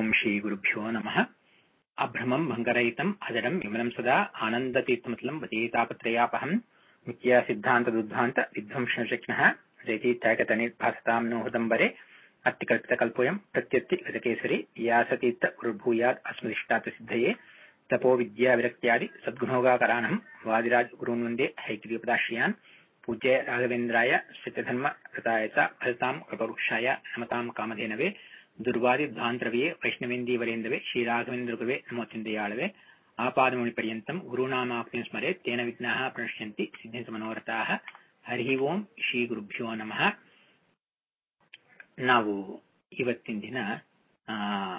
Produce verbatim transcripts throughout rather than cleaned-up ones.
ಓಂ ಶ್ರೀ ಗುರುಭ್ಯೋ ನಮಃ. ಅಭ್ರಮಂ ಭಂಗರಹಿತಂ ಅಜಡಂ ವಿಮಲಂ ಸದಾ ಆನಂದತೀರ್ಥಮತಲಂ ವದೇತಾಪತ್ರಯಾಪಹಂ ನಿತ್ಯ ಸಿದ್ಧಾಂತದುದ್ಧಾಂತ ವಿಧ್ವಂಸನಶಕ್ನಃ ಜಯತೀರ್ಥಾಗತನಿರ್ಭಾಸತಾಂ ನೋ ಹೃದಂಬರೆ ಅತ್ತಿಕಲ್ಪಿತಕಲ್ಪೋಯಂ ಪ್ರತ್ಯತ್ತಿ ಗತಕೇಸರಿ ಯಾಸತೀರ್ಥ ಗುರುರ್ಭೂಯಾತ್ ಅಸ್ಮದಿಷ್ಟಾತ ಸಿದ್ಧಯೇ ತಪೋ ವಿದ್ಯಾ ವಿರಕ್ತ್ಯಾದಿ ಸದ್ಗುಣೋಗಾಕರಾನಂ ವಾದಿರಾಜ್ ಗುರುನ್ ವಂದೇ ಹೈಗ್ರೀಪದಾಶ್ರಯಾನ್ ಪೂಜ್ಯ ರಾಘವೇಂದ್ರಾಯ ಸತ್ಯಧರ್ಮ ಕೃತಾಯ ಚ ಫಲತಾಂ ಕೃಪವೃಕ್ಷಾಯ ನಮತಾಂ ಕಾಮಧೇನವೇ ದುರ್ವಾದಿ ಧ್ವಾಂತರವೇ ವೈಷ್ಣವೇಂದೀವರೇಂದವೇ ಶ್ರೀರಾಘವೇಂದ್ರ ಗುರುವೇ ನಮೋತ್ಯಂತೆಯಾಳವೇ ಆಪಾದಮೌಳಿ ಪರ್ಯಂತಂ ಗುರುನಾಮಾಪ್ತಿಂ ಸ್ಮರೆ ತೇನ ವಿಘ್ನಾಃ ಪ್ರಣಶ್ಯಂತಿ ಸಿದ್ಧಂತ ಮನೋರಥಾಃ. ಹರಿ ಓಂ ಶ್ರೀ ಗುರುಭ್ಯೋ ನಮಃ. ನಾವು ಇವತ್ತಿನ ದಿನ ಆ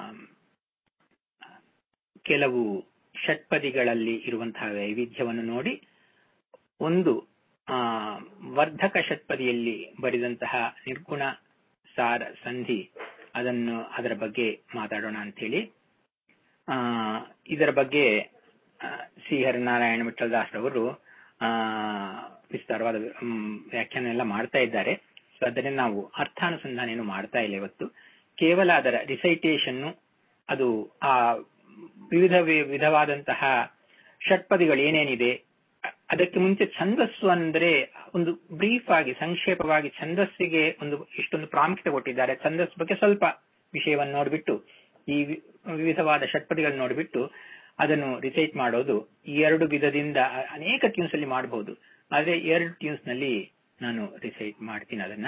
ಕೆಲವು ಷಟ್ಪದಿಗಳಲ್ಲಿ ಇರುವಂತಹ ವೈವಿಧ್ಯವನ್ನು ನೋಡಿ ಒಂದು ಆ ವರ್ಧಕ ಷಟ್ಪದಿಯಲ್ಲಿ ಬರೆದಂತಹ ನಿರ್ಗುಣ ಸಾರ ಸಂಧಿ ಅದನ್ನು ಅದರ ಬಗ್ಗೆ ಮಾತಾಡೋಣ ಅಂತ ಹೇಳಿ ಆ ಇದರ ಬಗ್ಗೆ ಶ್ರೀಹರಿನಾರಾಯಣ ವಿಠಲದಾಸರವರು ಆ ವಿಸ್ತಾರವಾದ ವ್ಯಾಖ್ಯಾನ ಎಲ್ಲ ಮಾಡ್ತಾ ಇದ್ದಾರೆ. ಸೊ ಅದರಿಂದ ನಾವು ಅರ್ಥಾನುಸಂಧಾನ ಏನು ಮಾಡ್ತಾ ಇಲ್ಲ ಇವತ್ತು. ಕೇವಲ ಅದರ ರಿಸೈಟೇಷನ್, ಅದು ಆ ವಿವಿಧ ವಿಧವಾದಂತಹ ಷಟ್ಪದಿಗಳು ಏನೇನಿದೆ, ಅದಕ್ಕೆ ಮುಂಚೆ ಛಂದಸ್ಸು ಅಂದ್ರೆ ಒಂದು ಬ್ರೀಫ್ ಆಗಿ ಸಂಕ್ಷೇಪವಾಗಿ ಛಂದಸ್ಸಿಗೆ ಒಂದು ಇಷ್ಟೊಂದು ಪ್ರಾಮುಖ್ಯತೆ ಕೊಟ್ಟಿದ್ದಾರೆ. ಛಂದಸ್ ಬಗ್ಗೆ ಸ್ವಲ್ಪ ವಿಷಯವನ್ನು ನೋಡ್ಬಿಟ್ಟು ಈ ವಿವಿಧವಾದ ಷಟ್ಪದಿಗಳನ್ನು ನೋಡ್ಬಿಟ್ಟು ಅದನ್ನು ರಿಸೈಟ್ ಮಾಡೋದು ಈ ಎರಡು ವಿಧದಿಂದ ಅನೇಕ ಟ್ಯೂನ್ಸ್ ಅಲ್ಲಿ ಮಾಡಬಹುದು. ಆದ್ರೆ ಎರಡು ಟ್ಯೂನ್ಸ್ ನಲ್ಲಿ ನಾನು ರಿಸೈಟ್ ಮಾಡ್ತೀನಿ ಅದನ್ನ.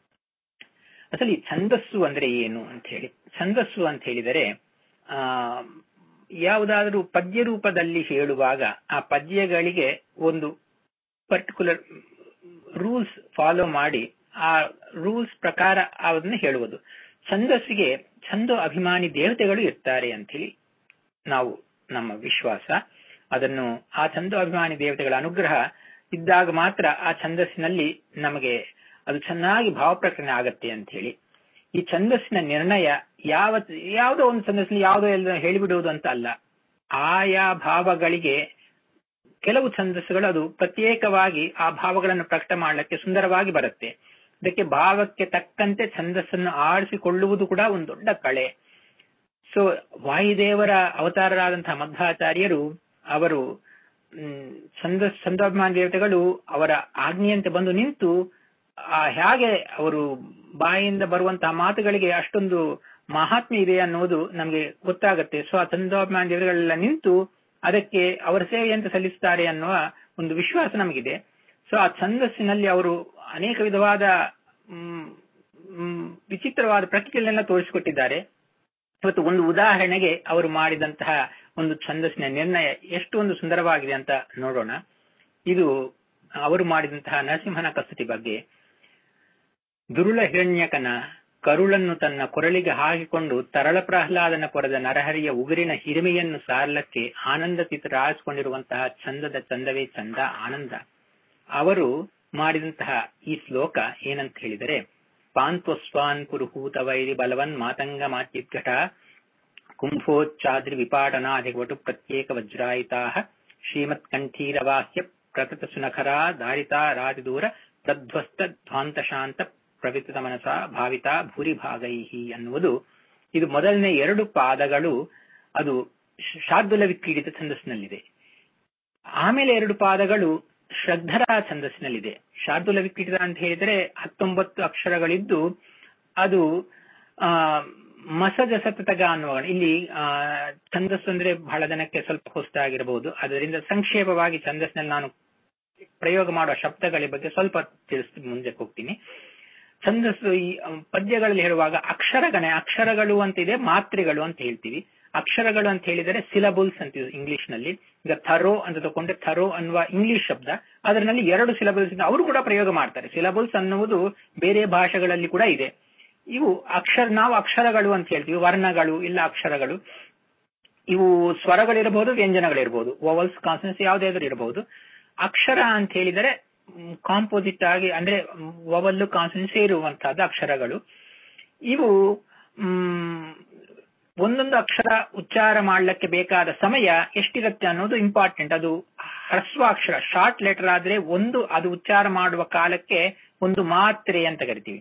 ಅಸಲಿ ಛಂದಸ್ಸು ಅಂದ್ರೆ ಏನು ಅಂತ ಹೇಳಿ, ಛಂದಸ್ಸು ಅಂತ ಹೇಳಿದರೆ ಆ ಯಾವುದಾದರೂ ಪದ್ಯ ರೂಪದಲ್ಲಿ ಹೇಳುವಾಗ ಆ ಪದ್ಯಗಳಿಗೆ ಒಂದು ಪರ್ಟಿಕ್ಯುಲರ್ ರೂಲ್ಸ್ ಫಾಲೋ ಮಾಡಿ ಆ ರೂಲ್ಸ್ ಪ್ರಕಾರ ಅದನ್ನು ಹೇಳುವುದು. ಛಂದಸ್ಸಿಗೆ ಛಂದೋ ಅಭಿಮಾನಿ ದೇವತೆಗಳು ಇರ್ತಾರೆ ಅಂತ ಹೇಳಿ ನಾವು ನಮ್ಮ ವಿಶ್ವಾಸ. ಅದನ್ನು ಆ ಛಂದೋ ಅಭಿಮಾನಿ ದೇವತೆಗಳ ಅನುಗ್ರಹ ಇದ್ದಾಗ ಮಾತ್ರ ಆ ಛಂದಸ್ಸಿನಲ್ಲಿ ನಮಗೆ ಅದು ಚೆನ್ನಾಗಿ ಭಾವಪ್ರಕಟಣೆ ಆಗತ್ತೆ ಅಂತ ಹೇಳಿ. ಈ ಛಂದಸ್ಸಿನ ನಿರ್ಣಯ ಯಾವ ಯಾವುದೋ ಒಂದು ಛಂದಸ್ಸಿನಲ್ಲಿ ಯಾವುದೋ ಎಲ್ಲ ಹೇಳಿಬಿಡುವುದು ಅಂತ ಅಲ್ಲ. ಆಯಾ ಭಾವಗಳಿಗೆ ಕೆಲವು ಛಂದಸ್ಸುಗಳು ಅದು ಪ್ರತ್ಯೇಕವಾಗಿ ಆ ಭಾವಗಳನ್ನು ಪ್ರಕಟ ಮಾಡಲಿಕ್ಕೆ ಸುಂದರವಾಗಿ ಬರುತ್ತೆ. ಇದಕ್ಕೆ ಭಾವಕ್ಕೆ ತಕ್ಕಂತೆ ಛಂದಸ್ಸನ್ನು ಆರಿಸಿಕೊಳ್ಳುವುದು ಕೂಡ ಒಂದು ದೊಡ್ಡ ಕಳೆ. ಸೊ ವಾಯುದೇವರ ಅವತಾರರಾದಂತಹ ಮಧ್ವಾಚಾರ್ಯರು ಅವರು ಹ್ಮ್ ಛಂದಸ್ ಛಂದೋಭಿಮಾನ ದೇವತೆಗಳು ಅವರ ಆಜ್ಞೆಯಂತೆ ಬಂದು ನಿಂತು ಆ ಹೇಗೆ ಅವರು ಬಾಯಿಂದ ಬರುವಂತಹ ಮಾತುಗಳಿಗೆ ಅಷ್ಟೊಂದು ಮಹಾತ್ಮೆ ಇದೆ ಅನ್ನೋದು ನಮಗೆ ಗೊತ್ತಾಗುತ್ತೆ. ಸೊ ಆ ಛಂದೋಭಿಮಾನ ದೇವತೆಗಳೆಲ್ಲ ನಿಂತು ಅದಕ್ಕೆ ಅವರ ಸೇವೆಯಂತೆ ಸಲ್ಲಿಸುತ್ತಾರೆ ಅನ್ನುವ ಒಂದು ವಿಶ್ವಾಸ ನಮಗಿದೆ. ಸೊ ಆ ಛಂದಸ್ಸಿನಲ್ಲಿ ಅವರು ಅನೇಕ ವಿಧವಾದ ಹ್ಮ್ ವಿಚಿತ್ರವಾದ ಪ್ರಕ್ರಿಯೆಗಳನ್ನೆಲ್ಲ ತೋರಿಸಿಕೊಟ್ಟಿದ್ದಾರೆ. ಇವತ್ತು ಒಂದು ಉದಾಹರಣೆಗೆ ಅವರು ಮಾಡಿದಂತಹ ಒಂದು ಛಂದಸ್ಸಿನ ನಿರ್ಣಯ ಎಷ್ಟು ಒಂದು ಸುಂದರವಾಗಿದೆ ಅಂತ ನೋಡೋಣ. ಇದು ಅವರು ಮಾಡಿದಂತಹ ನರಸಿಂಹನ ಕಸ್ತುತಿ ಬಗ್ಗೆ. ದುರುಳ ಹಿರಣ್ಯಕನ ಕರುಳನ್ನು ತನ್ನ ಕೊರಳಿಗೆ ಹಾಕಿಕೊಂಡು ತರಳ ಪ್ರಹ್ಲಾದನ ಕೊರದ ನರಹರಿಯ ಉಗುರಿನ ಹಿರಿಮೆಯನ್ನು ಸಾರಲಕ್ಕೆ ಆನಂದ ತೀರ್ಥರಾಜಿಸಿಕೊಂಡಿರುವಂತಹ ಚಂದದ ಚಂದವೇ ಚಂದ ಆನಂದ. ಅವರು ಮಾಡಿದಂತಹ ಈ ಶ್ಲೋಕ ಏನಂತ ಹೇಳಿದರೆ, ಪಾಂತ್ವಸ್ವಾನ್ ಪುರುಹೂತ ವೈರಿ ಬಲವನ್ ಮಾತಂಗ ಮಾತ್ಯುದ್ಘಟ ಕುಂಭೋಚ್ಚಾದ್ರಿ ವಿಪಾಟನಾಧಿವಟು ಪ್ರತ್ಯೇಕ ವಜ್ರಾಯಿತಾ ಶ್ರೀಮತ್ ಕಂಠೀರವಾಸ್ಯ ಪ್ರಕೃತ ಸುನಖರಾ ದಾರಿತಾ ರಾಜದೂರ ಪ್ರಧ್ವಸ್ತ ಧ್ವಾಂತ ಶಾಂತ ಪ್ರವಿತ ಮನಸ ಭಾವಿತಾ ಭೂರಿ ಭಾಗೈಹಿ ಅನ್ನುವುದು. ಇದು ಮೊದಲನೇ ಎರಡು ಪಾದಗಳು ಅದು ಶಾರ್ದೂಲ ವಿಕ್ರೀಡಿತ ಛಂದಸ್ಸಿನಲ್ಲಿದೆ. ಆಮೇಲೆ ಎರಡು ಪಾದಗಳು ಶ್ರದ್ಧರ ಛಂದಸ್ಸಿನಲ್ಲಿದೆ. ಶಾರ್ದೂಲ ವಿಕ್ರೀಡಿತ ಅಂತ ಹೇಳಿದರೆ ಹತ್ತೊಂಬತ್ತು ಅಕ್ಷರಗಳಿದ್ದು ಅದು ಆ ಮಸಜ ಸತತಗ ಅನ್ನುವ ಇಲ್ಲಿ ಆ ಛಂದಸ್ಸು ಅಂದ್ರೆ ಬಹಳ ಜನಕ್ಕೆ ಸ್ವಲ್ಪ ಹೊಸದಾಗಿರಬಹುದು. ಅದರಿಂದ ಸಂಕ್ಷೇಪವಾಗಿ ಛಂದಸ್ಸಿನಲ್ಲಿ ನಾನು ಪ್ರಯೋಗ ಮಾಡುವ ಶಬ್ದಗಳ ಬಗ್ಗೆ ಸ್ವಲ್ಪ ತಿಳಿಸಿ ಮುಂದೆ ಹೋಗ್ತೀನಿ. ಛಂದಸ್ಸು ಈ ಪದ್ಯಗಳಲ್ಲಿ ಹೇಳುವಾಗ ಅಕ್ಷರಗಣೆ, ಅಕ್ಷರಗಳು ಅಂತಿದೆ, ಮಾತ್ರೆಗಳು ಅಂತ ಹೇಳ್ತೀವಿ. ಅಕ್ಷರಗಳು ಅಂತ ಹೇಳಿದರೆ ಸಿಲಬಲ್ಸ್ ಅಂತೀವಿ ಇಂಗ್ಲಿಷ್ ನಲ್ಲಿ. ಈಗ ಥರೋ ಅಂತ ತಗೊಂಡ್ರೆ ಥರೋ ಅನ್ನುವ ಇಂಗ್ಲಿಷ್ ಶಬ್ದ, ಅದರಲ್ಲಿ ಎರಡು ಸಿಲಬಲ್ಸ್ ಅವರು ಕೂಡ ಪ್ರಯೋಗ ಮಾಡ್ತಾರೆ. ಸಿಲಬಲ್ಸ್ ಅನ್ನುವುದು ಬೇರೆ ಭಾಷೆಗಳಲ್ಲಿ ಕೂಡ ಇದೆ. ಇವು ಅಕ್ಷರ ನಾವು ಅಕ್ಷರಗಳು ಅಂತ ಹೇಳ್ತೀವಿ. ವರ್ಣಗಳು ಇಲ್ಲ ಅಕ್ಷರಗಳು. ಇವು ಸ್ವರಗಳಿರಬಹುದು, ವ್ಯಂಜನಗಳಿರಬಹುದು, ವೋವಲ್ಸ್ ಕಾನ್ಸನೆಂಟ್ಸ್ ಯಾವುದಾದ್ರೂ ಇರಬಹುದು. ಅಕ್ಷರ ಅಂತ ಹೇಳಿದರೆ ಕಾಂಪೋಸಿಟ್ ಆಗಿ ಅಂದ್ರೆ ವವಲ್ಲು ಕಾನ್ಸನೆಂಟ್ ಸೇರುವಂತಹದ್ದು ಅಕ್ಷರಗಳು. ಇವು ಹ್ಮ್ ಒಂದೊಂದು ಅಕ್ಷರ ಉಚ್ಚಾರ ಮಾಡ್ಲಿಕ್ಕೆ ಬೇಕಾದ ಸಮಯ ಎಷ್ಟಿರುತ್ತೆ ಅನ್ನೋದು ಇಂಪಾರ್ಟೆಂಟ್. ಅದು ಹ್ರಸ್ವಾಕ್ಷರ ಶಾರ್ಟ್ ಲೆಟರ್ ಆದ್ರೆ ಒಂದು ಅದು ಉಚ್ಚಾರ ಮಾಡುವ ಕಾಲಕ್ಕೆ ಒಂದು ಮಾತ್ರೆ ಅಂತ ಕರಿತೀವಿ.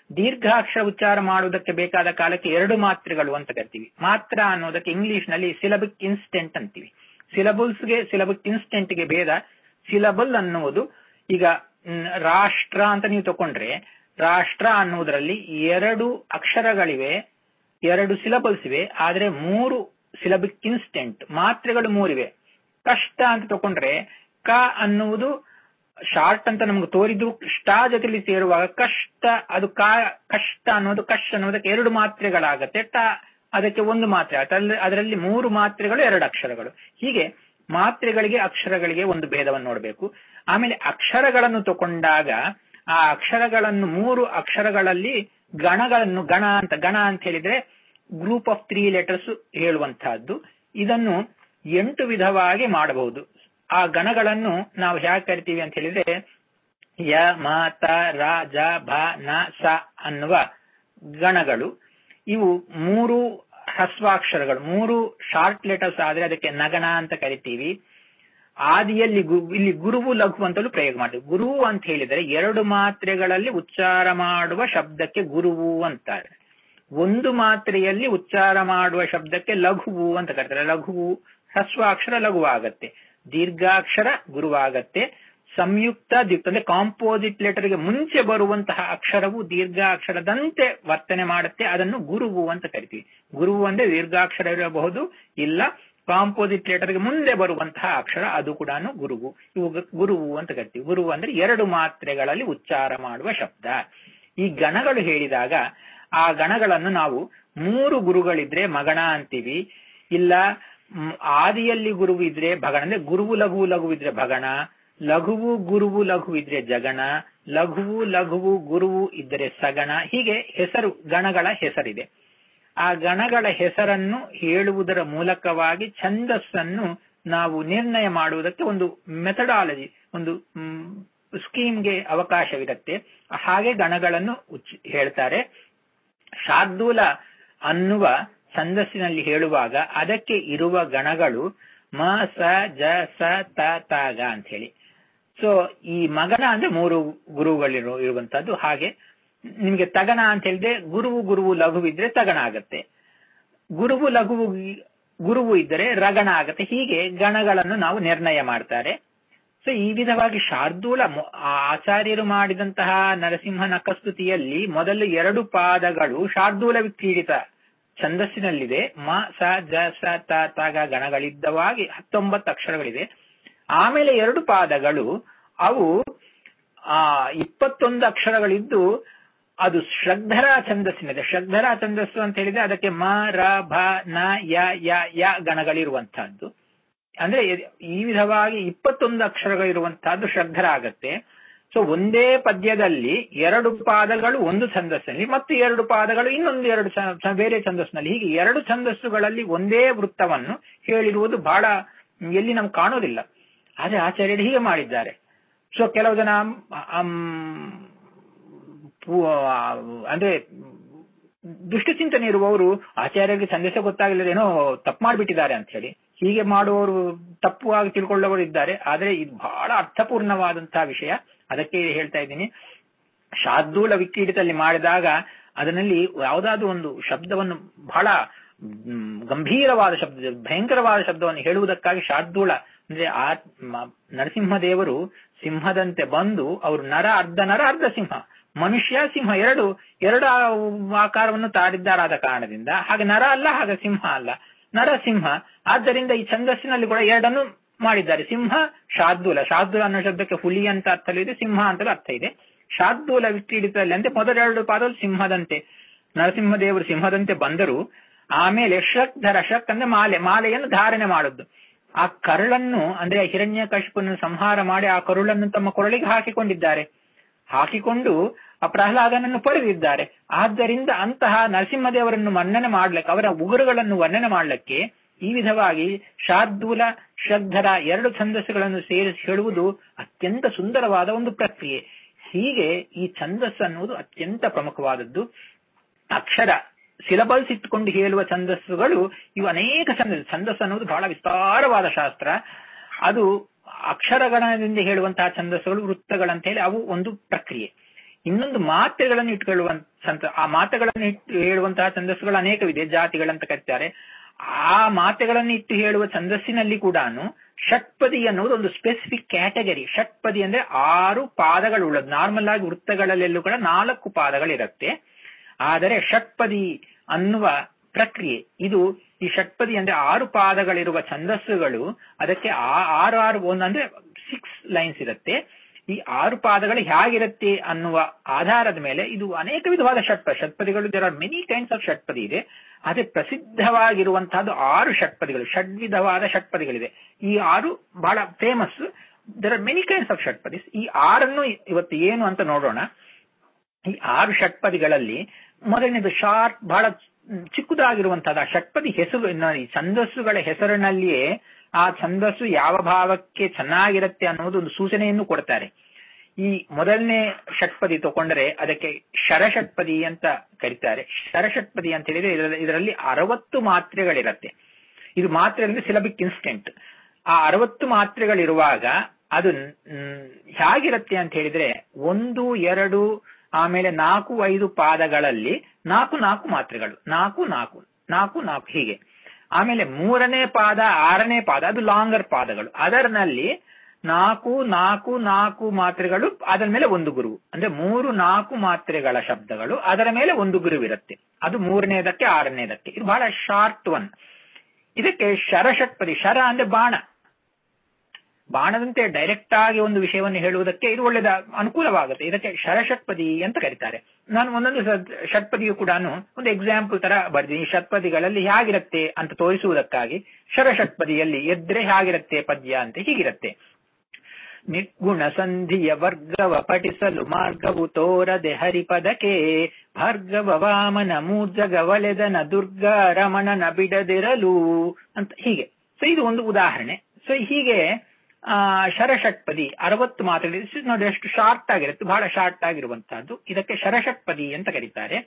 ದೀರ್ಘಾಕ್ಷರ ಉಚ್ಚಾರ ಮಾಡುವುದಕ್ಕೆ ಬೇಕಾದ ಕಾಲಕ್ಕೆ ಎರಡು ಮಾತ್ರೆಗಳು ಅಂತ ಕರಿತೀವಿ. ಮಾತ್ರ ಅನ್ನೋದಕ್ಕೆ ಇಂಗ್ಲಿಷ್ ನಲ್ಲಿ ಸಿಲಬಿಕ್ ಇನ್ಸ್ಟೆಂಟ್ ಅಂತೀವಿ. ಸಿಲಬಲ್ಸ್ಗೆ ಸಿಲಬಿಕ್ ಇನ್ಸ್ಟೆಂಟ್ಗೆ ಭೇದ. ಸಿಲಬಲ್ ಅನ್ನುವುದು ಈಗ ರಾಷ್ಟ್ರ ಅಂತ ನೀವು ತಕೊಂಡ್ರೆ, ರಾಷ್ಟ್ರ ಅನ್ನುವುದರಲ್ಲಿ ಎರಡು ಅಕ್ಷರಗಳಿವೆ, ಎರಡು ಸಿಲಬಲ್ಸ್ ಇವೆ, ಆದ್ರೆ ಮೂರು ಸಿಲಬಿಕ್ ಇನ್ಸ್ಟೆಂಟ್ ಮಾತ್ರೆಗಳು ಮೂರಿವೆ. ಕಷ್ಟ ಅಂತ ತಕೊಂಡ್ರೆ ಕ ಅನ್ನುವುದು ಶಾರ್ಟ್ ಅಂತ ನಮ್ಗೆ ತೋರಿದ್ದು ಸ್ಟಾ ಜೊತೆಲಿ ಸೇರುವಾಗ ಕಷ್ಟ, ಅದು ಕಾ ಕಷ್ಟ ಅನ್ನೋದು ಕಶ್ ಅನ್ನೋದಕ್ಕೆ ಎರಡು ಮಾತ್ರೆಗಳಾಗತ್ತೆ, ಟ ಅದಕ್ಕೆ ಒಂದು ಮಾತ್ರೆ ಆಗುತ್ತೆ. ಅದರಲ್ಲಿ ಮೂರು ಮಾತ್ರೆಗಳು ಎರಡು ಅಕ್ಷರಗಳು. ಹೀಗೆ ಮಾತ್ರೆಗಳಿಗೆ ಅಕ್ಷರಗಳಿಗೆ ಒಂದು ಭೇದವನ್ನು ನೋಡಬೇಕು. ಆಮೇಲೆ ಅಕ್ಷರಗಳನ್ನು ತಕೊಂಡಾಗ ಆ ಅಕ್ಷರಗಳನ್ನು ಮೂರು ಅಕ್ಷರಗಳಲ್ಲಿ ಗಣಗಳನ್ನು, ಗಣ ಅಂತ ಗಣ ಅಂತ ಹೇಳಿದ್ರೆ ಗ್ರೂಪ್ ಆಫ್ ತ್ರೀ ಲೆಟರ್ಸ್ ಹೇಳುವಂತಹದ್ದು. ಇದನ್ನು ಎಂಟು ವಿಧವಾಗಿ ಮಾಡಬಹುದು. ಆ ಗಣಗಳನ್ನು ನಾವು ಹೇಗೆ ಕರಿತೀವಿ ಅಂತ ಹೇಳಿದ್ರೆ ಯ ಮ ತ ರ ಜ ಭ ನ ಸ ಅನ್ನುವ ಗಣಗಳು. ಇವು ಮೂರು ಹ್ರಸ್ವಾಕ್ಷರಗಳು, ಮೂರು ಶಾರ್ಟ್ ಲೆಟರ್ಸ್ ಆದ್ರೆ ಅದಕ್ಕೆ ನಗಣ ಅಂತ ಕರಿತೀವಿ. ಆದಿಯಲ್ಲಿ ಇಲ್ಲಿ ಗುರುವು ಲಘು ಅಂತಲೂ ಪ್ರಯೋಗ ಮಾಡ್ತೀವಿ. ಗುರುವು ಅಂತ ಹೇಳಿದರೆ ಎರಡು ಮಾತ್ರೆಗಳಲ್ಲಿ ಉಚ್ಚಾರ ಮಾಡುವ ಶಬ್ದಕ್ಕೆ ಗುರುವು ಅಂತಾರೆ. ಒಂದು ಮಾತ್ರೆಯಲ್ಲಿ ಉಚ್ಚಾರ ಮಾಡುವ ಶಬ್ದಕ್ಕೆ ಲಘುವು ಅಂತ ಕರೀತಾರೆ. ಲಘುವು ಹ್ರಸ್ವಾಕ್ಷರ ಲಘುವಾಗತ್ತೆ, ದೀರ್ಘಾಕ್ಷರ ಗುರುವಾಗತ್ತೆ. ಸಂಯುಕ್ತ ದ್ಯುಕ್ತ ಅಂದ್ರೆ ಕಾಂಪೋಸಿಟ್ ಲೆಟರ್ಗೆ ಮುಂಚೆ ಬರುವಂತಹ ಅಕ್ಷರವು ದೀರ್ಘಾಕ್ಷರದಂತೆ ವರ್ತನೆ ಮಾಡುತ್ತೆ, ಅದನ್ನು ಗುರುವು ಅಂತ ಕರಿತೀವಿ. ಗುರುವು ಅಂದ್ರೆ ದೀರ್ಘಾಕ್ಷರ ಇರಬಹುದು, ಇಲ್ಲ ಕಾಂಪೋಸಿಟ್ ಲೆಟರ್ಗೆ ಮುಂದೆ ಬರುವಂತಹ ಅಕ್ಷರ, ಅದು ಕೂಡ ಗುರುವು. ಇವು ಗುರುವು ಅಂತ ಕರಿತೀವಿ. ಗುರುವು ಅಂದ್ರೆ ಎರಡು ಮಾತ್ರೆಗಳಲ್ಲಿ ಉಚ್ಚಾರ ಮಾಡುವ ಶಬ್ದ. ಈ ಗಣಗಳು ಹೇಳಿದಾಗ ಆ ಗಣಗಳನ್ನು ನಾವು ಮೂರು ಗುರುಗಳಿದ್ರೆ ಮಗಣ ಅಂತೀವಿ, ಇಲ್ಲ ಆದಿಯಲ್ಲಿ ಗುರುವು ಇದ್ರೆ ಭಗಣ, ಅಂದ್ರೆ ಗುರುವು ಲಘುವು ಲಘು ಇದ್ರೆ ಭಗಣ, ಲಘುವು ಗುರುವು ಲಘು ಇದ್ರೆ ಜಗಣ, ಲಘುವು ಲಘುವು ಗುರುವು ಇದ್ದರೆ ಸಗಣ. ಹೀಗೆ ಹೆಸರು, ಗಣಗಳ ಹೆಸರಿದೆ. ಆ ಗಣಗಳ ಹೆಸರನ್ನು ಹೇಳುವುದರ ಮೂಲಕವಾಗಿ ಛಂದಸ್ಸನ್ನು ನಾವು ನಿರ್ಣಯ ಮಾಡುವುದಕ್ಕೆ ಒಂದು ಮೆಥಡಾಲಜಿ, ಒಂದು ಸ್ಕೀಮ್ಗೆ ಅವಕಾಶವಿರುತ್ತೆ. ಹಾಗೆ ಗಣಗಳನ್ನು ಹೇಳ್ತಾರೆ. ಶಾರ್ದೂಲ ಅನ್ನುವ ಛಂದಸ್ಸಿನಲ್ಲಿ ಹೇಳುವಾಗ ಅದಕ್ಕೆ ಇರುವ ಗಣಗಳು ಮ ಸ ಜ ಸ ತ ತ ಗ ಅಂತ ಹೇಳಿ. ಸೊ ಈ ಮಗಣ ಅಂದ್ರೆ ಮೂರು ಗುರುಗಳಿರೋ ಇರುವಂತಹದ್ದು. ಹಾಗೆ ನಿಮ್ಗೆ ತಗಣ ಅಂತ ಹೇಳಿದ್ರೆ ಗುರುವು ಗುರುವು ಲಘು ಇದ್ರೆ ತಗಣ ಆಗತ್ತೆ, ಗುರುವು ಲಘುವು ಗುರುವು ಇದ್ದರೆ ರಗಣ ಆಗತ್ತೆ. ಹೀಗೆ ಗಣಗಳನ್ನು ನಾವು ನಿರ್ಣಯ ಮಾಡ್ತಾರೆ. ಸೊ ಈ ವಿಧವಾಗಿ ಶಾರ್ದೂಲ ಆಚಾರ್ಯರು ಮಾಡಿದಂತಹ ನರಸಿಂಹ ನಖಸ್ತುತಿಯಲ್ಲಿ ಮೊದಲು ಎರಡು ಪಾದಗಳು ಶಾರ್ದೂಲ ವಿಕ್ರೀಡಿತ ಛಂದಸ್ಸಿನಲ್ಲಿದೆ. ಮ ಸ ಜ ಸ ತ ತ ಗ ಗಣಗಳಿದ್ದವಾಗಿ ಹತ್ತೊಂಬತ್ತು ಅಕ್ಷರಗಳಿದೆ. ಆಮೇಲೆ ಎರಡು ಪಾದಗಳು ಅವು ಆ ಇಪ್ಪತ್ತೊಂದು ಅಕ್ಷರಗಳಿದ್ದು ಅದು ಶ್ರದ್ಧರ ಛಂದಸ್ಸಿನಿದೆ. ಶ್ರದ್ಧರ ಛಂದಸ್ಸು ಅಂತ ಹೇಳಿದ್ರೆ ಅದಕ್ಕೆ ಮ ರ ಭ ನ ಯ ಯ ಯ ಗಣಗಳಿರುವಂತಹದ್ದು. ಅಂದ್ರೆ ಈ ವಿಧವಾಗಿ ಇಪ್ಪತ್ತೊಂದು ಅಕ್ಷರಗಳಿರುವಂತಹದ್ದು ಶ್ರದ್ಧರ ಆಗತ್ತೆ. ಸೊ ಒಂದೇ ಪದ್ಯದಲ್ಲಿ ಎರಡು ಪಾದಗಳು ಒಂದು ಛಂದಸ್ಸಿನಲ್ಲಿ ಮತ್ತು ಎರಡು ಪಾದಗಳು ಇನ್ನೊಂದು ಎರಡು ಬೇರೆ ಛಂದಸ್ಸಿನಲ್ಲಿ, ಹೀಗೆ ಎರಡು ಛಂದಸ್ಸುಗಳಲ್ಲಿ ಒಂದೇ ವೃತ್ತವನ್ನು ಹೇಳಿರುವುದು ಬಹಳ ಎಲ್ಲಿ ನಮ್ಗೆ ಕಾಣೋದಿಲ್ಲ. ಆದ್ರೆ ಆಚಾರ್ಯರು ಹೀಗೆ ಮಾಡಿದ್ದಾರೆ. ಸೊ ಕೆಲವು ಜನ ಅಂದ್ರೆ ದುಷ್ಟಚಿಂತನೆ ಇರುವವರು ಆಚಾರ್ಯರಿಗೆ ಛಂದಸ್ಸೇ ಗೊತ್ತಾಗಲಿದ್ದೇನೋ ತಪ್ಪು ಮಾಡಿಬಿಟ್ಟಿದ್ದಾರೆ ಅಂತ ಹೇಳಿ ಹೀಗೆ ಮಾಡುವವರು, ತಪ್ಪುವಾಗಿ ತಿಳ್ಕೊಳ್ಳೋರು ಇದ್ದಾರೆ. ಆದ್ರೆ ಇದು ಬಹಳ ಅರ್ಥಪೂರ್ಣವಾದಂತಹ ವಿಷಯ. ಅದಕ್ಕೆ ಹೇಳ್ತಾ ಇದ್ದೀನಿ, ಶಾರ್ದೂಲ ವಿಕ್ರೀಡಿತಲ್ಲಿ ಮಾಡಿದಾಗ ಅದರಲ್ಲಿ ಯಾವುದಾದ್ರೂ ಒಂದು ಶಬ್ದವನ್ನು ಬಹಳ ಗಂಭೀರವಾದ ಶಬ್ದ, ಭಯಂಕರವಾದ ಶಬ್ದವನ್ನು ಹೇಳುವುದಕ್ಕಾಗಿ ಶಾರ್ದೂಲ ಅಂದ್ರೆ ಆ ನರಸಿಂಹದೇವರು ಸಿಂಹದಂತೆ ಬಂದು ಅವರು ನರ, ಅರ್ಧ ನರ ಅರ್ಧ ಸಿಂಹ, ಮನುಷ್ಯ ಸಿಂಹ ಎರಡು ಎರಡು ಆಕಾರವನ್ನು ತಾರಿದ್ದಾರಾದ ಕಾರಣದಿಂದ ಹಾಗೆ ನರ ಅಲ್ಲ, ಹಾಗೆ ಸಿಂಹ ಅಲ್ಲ, ನರಸಿಂಹ. ಆದ್ದರಿಂದ ಈ ಛಂದಸ್ಸಿನಲ್ಲಿ ಕೂಡ ಎರಡನ್ನು ಮಾಡಿದ್ದಾರೆ. ಸಿಂಹ ಶಾರ್ದೂಲ, ಶಾರ್ದೂಲ ಅನ್ನೋ ಶಬ್ದಕ್ಕೆ ಹುಲಿ ಅಂತ ಅರ್ಥ ಇದೆ, ಸಿಂಹ ಅಂತಲೂ ಅರ್ಥ ಇದೆ. ಶಾರ್ದೂಲ ವಿಕ್ರೀಡಿತದಲ್ಲಿ ಅಂದ್ರೆ ಮೊದಲೆರಡು ಪಾದಗಳು ಸಿಂಹದಂತೆ, ನರಸಿಂಹದೇವರು ಸಿಂಹದಂತೆ ಬಂದರು. ಆಮೇಲೆ ಶ್ರಕ್ಧರ, ಶ್ರಕ್ ಅಂದ್ರೆ ಮಾಲೆ, ಮಾಲೆಯನ್ನು ಧಾರಣೆ ಮಾಡುದು. ಆ ಕರುಳನ್ನು ಅಂದ್ರೆ ಹಿರಣ್ಯಕಶಿಪುವನ್ನು ಸಂಹಾರ ಮಾಡಿ ಆ ಕರುಳನ್ನು ತಮ್ಮ ಕೊರಳಿಗೆ ಹಾಕಿಕೊಂಡಿದ್ದಾರೆ. ಹಾಕಿಕೊಂಡು ಆ ಪ್ರಹ್ಲಾದನನ್ನು ಪಡೆದಿದ್ದಾರೆ. ಆದ್ದರಿಂದ ಅಂತಹ ನರಸಿಂಹದೇವರನ್ನು ವರ್ಣನೆ ಮಾಡ್ಲಿಕ್ಕೆ, ಅವರ ಉಗುರುಗಳನ್ನು ವರ್ಣನೆ ಮಾಡ್ಲಿಕ್ಕೆ ಈ ವಿಧವಾಗಿ ಶಾರ್ದೂಲ ಶ್ರದ್ಧರ ಎರಡು ಛಂದಸ್ಸುಗಳನ್ನು ಸೇರಿಸಿ ಹೇಳುವುದು ಅತ್ಯಂತ ಸುಂದರವಾದ ಒಂದು ಪ್ರಕ್ರಿಯೆ. ಹೀಗೆ ಈ ಛಂದಸ್ಸು ಅನ್ನುವುದು ಅತ್ಯಂತ ಪ್ರಮುಖವಾದದ್ದು. ಅಕ್ಷರ ಸಿಲಬಲ್ಸ್ ಇಟ್ಟುಕೊಂಡು ಹೇಳುವ ಛಂದಸ್ಸುಗಳು ಇವು ಅನೇಕ ಛಂದಸ್ಸು. ಛಂದಸ್ಸು ಅನ್ನುವುದು ಬಹಳ ವಿಸ್ತಾರವಾದ ಶಾಸ್ತ್ರ. ಅದು ಅಕ್ಷರಗಣದಿಂದ ಹೇಳುವಂತಹ ಛಂದಸ್ಸುಗಳು ವೃತ್ತಗಳಂತ ಹೇಳಿ ಅವು ಒಂದು ಪ್ರಕ್ರಿಯೆ. ಇನ್ನೊಂದು ಮಾತ್ರೆಗಳನ್ನು ಇಟ್ಕೊಳ್ಳುವಂತ ಆ ಮಾತ್ರೆಗಳನ್ನು ಇಟ್ಟು ಹೇಳುವಂತಹ ಛಂದಸ್ಸುಗಳು ಅನೇಕವಿದೆ, ಜಾತಿಗಳಂತ ಕರೀತಾರೆ. ಆ ಮಾತ್ರೆಗಳನ್ನು ಇಟ್ಟು ಹೇಳುವ ಛಂದಸ್ಸಿನಲ್ಲಿ ಕೂಡ ಷಟ್ಪದಿ ಅನ್ನೋದು ಒಂದು ಸ್ಪೆಸಿಫಿಕ್ ಕ್ಯಾಟಗರಿ. ಷಟ್ಪದಿ ಅಂದ್ರೆ ಆರು ಪಾದಗಳುಳ್ಳದು. ನಾರ್ಮಲ್ ಆಗಿ ವೃತ್ತಗಳಲ್ಲೆಲ್ಲೂ ಕೂಡ ನಾಲ್ಕು ಪಾದಗಳಿರುತ್ತೆ. ಆದರೆ ಷಟ್ಪದಿ ಅನ್ನುವ ಪ್ರಕ್ರಿಯೆ ಇದು. ಈ ಷಟ್ಪದಿ ಅಂದ್ರೆ ಆರು ಪಾದಗಳಿರುವ ಛಂದಸ್ಸುಗಳು, ಅದಕ್ಕೆ ಆರು ಆರು ಒಂದು ಅಂದ್ರೆ ಸಿಕ್ಸ್ ಲೈನ್ಸ್ ಇರುತ್ತೆ. ಈ ಆರು ಪಾದಗಳು ಹೇಗಿರುತ್ತೆ ಅನ್ನುವ ಆಧಾರದ ಮೇಲೆ ಇದು ಅನೇಕ ವಿಧವಾದ ಷಟ್ಪದಿ ಷಟ್ಪದಿಗಳು there are many kinds of ಷಟ್ಪದಿ ಇದೆ. ಅದೇ ಪ್ರಸಿದ್ಧವಾಗಿರುವಂತಹದ್ದು ಆರು ಷಟ್ಪದಿಗಳು, ಷಡ್ವಿಧವಾದ ಷಟ್ಪದಿಗಳಿದೆ. ಈ ಆರು ಬಹಳ famous. There are many kinds of ಷಟ್ಪದಿಸ್. ಈ ಆರನ್ನು ಇವತ್ತು ಏನು ಅಂತ ನೋಡೋಣ. ಈ ಆರು ಷಟ್ಪದಿಗಳಲ್ಲಿ ಮೊದಲನೇದು ಶಾರ್ಟ್, ಬಹಳ ಚಿಕ್ಕದಾಗಿರುವಂತಹದ್ದು ಆ ಷಟ್ಪದಿ ಹೆಸರು. ಈ ಛಂದಸ್ಸುಗಳ ಹೆಸರಿನಲ್ಲಿಯೇ ಆ ಛಂದಸ್ಸು ಯಾವ ಭಾವಕ್ಕೆ ಚೆನ್ನಾಗಿರುತ್ತೆ ಅನ್ನೋದು ಒಂದು ಸೂಚನೆಯನ್ನು ಕೊಡ್ತಾರೆ. ಈ ಮೊದಲನೇ ಷಟ್ಪದಿ ತಗೊಂಡ್ರೆ ಅದಕ್ಕೆ ಶರಷಟ್ಪದಿ ಅಂತ ಕರೀತಾರೆ. ಶರಷಟ್ಪದಿ ಅಂತ ಹೇಳಿದ್ರೆ ಇದರಲ್ಲಿ ಅರವತ್ತು ಮಾತ್ರೆಗಳಿರತ್ತೆ. ಇದು ಮಾತ್ರೆ ಅಂದ್ರೆ ಸಿಲಬಿಕ್ ಇನ್ಸ್ಟೆಂಟ್. ಆ ಅರವತ್ತು ಮಾತ್ರೆಗಳಿರುವಾಗ ಅದು ಹೇಗಿರುತ್ತೆ ಅಂತ ಹೇಳಿದ್ರೆ ಒಂದು ಎರಡು ಆಮೇಲೆ ನಾಲ್ಕು ಐದು ಪಾದಗಳಲ್ಲಿ ನಾಲ್ಕು ನಾಲ್ಕು ಮಾತ್ರೆಗಳು, ನಾಲ್ಕು ನಾಲ್ಕು ನಾಲ್ಕು ನಾಲ್ಕು ಹೀಗೆ. ಆಮೇಲೆ ಮೂರನೇ ಪಾದ ಆರನೇ ಪಾದ ಅದು ಲಾಂಗರ್ ಪಾದಗಳು. ಅದರಲ್ಲಿ ನಾಲ್ಕು ನಾಲ್ಕು ನಾಲ್ಕು ಮಾತ್ರೆಗಳು, ಅದರ ಮೇಲೆ ಒಂದು ಗುರುವು. ಅಂದ್ರೆ ಮೂರು ನಾಲ್ಕು ಮಾತ್ರೆಗಳ ಶಬ್ದಗಳು, ಅದರ ಮೇಲೆ ಒಂದು ಗುರುವಿರುತ್ತೆ. ಅದು ಮೂರನೇದಕ್ಕೆ ಆರನೇದಕ್ಕೆ. ಇದು ಬಹಳ ಶಾರ್ಟ್ ಒನ್. ಇದಕ್ಕೆ ಶರಷಟ್ಪದಿ. ಶರ ಅಂದ್ರೆ ಬಾಣ. ಬಾಣದಂತೆ ಡೈರೆಕ್ಟ್ ಆಗಿ ಒಂದು ವಿಷಯವನ್ನು ಹೇಳುವುದಕ್ಕೆ ಇದು ಒಳ್ಳೆದ ಅನುಕೂಲವಾಗುತ್ತೆ. ಇದಕ್ಕೆ ಶರಷಟ್ಪದಿ ಅಂತ ಕರೀತಾರೆ. ನಾನು ಒಂದೊಂದು ಷಟ್ಪದಿಯು ಕೂಡ ಒಂದು ಎಕ್ಸಾಂಪಲ್ ತರ ಬರ್ತೀನಿ. ಈ ಷಟ್ಪದಿಗಳಲ್ಲಿ ಹೇಗಿರುತ್ತೆ ಅಂತ ತೋರಿಸುವುದಕ್ಕಾಗಿ ಶರಷಟ್ಪದಿಯಲ್ಲಿ ಎದ್ರೆ ಹೇಗಿರುತ್ತೆ ಪದ್ಯ ಅಂತ ಹೀಗಿರುತ್ತೆ. ನಿರ್ಗುಣ ಸಂಧಿಯ ವರ್ಗವ ಪಠಿಸಲು ಮಾರ್ಗವು ತೋರದೆ ಹರಿಪದಕ್ಕೆ ಭಾರ್ಗವ ವಾಮನ ಮೂರ್ಜಗವಲೆದನ ದುರ್ಗಾ ರಮಣನ ಬಿಡದಿರಲು ಅಂತ ಹೀಗೆ. ಸೊ ಇದು ಒಂದು ಉದಾಹರಣೆ. ಸೊ ಹೀಗೆ ಆ ಶರಷಟ್ಪದಿ ಅರವತ್ತು ಮಾತ್ರೆಗಳು ನೋಡಿ, ಎಷ್ಟು ಶಾರ್ಟ್ ಆಗಿರುತ್ತೆ, ಬಹಳ ಶಾರ್ಟ್ ಆಗಿರುವಂತಹದ್ದು. ಇದಕ್ಕೆ ಶರಷಟ್ಪದಿ ಅಂತ ಕರೀತಾರೆ.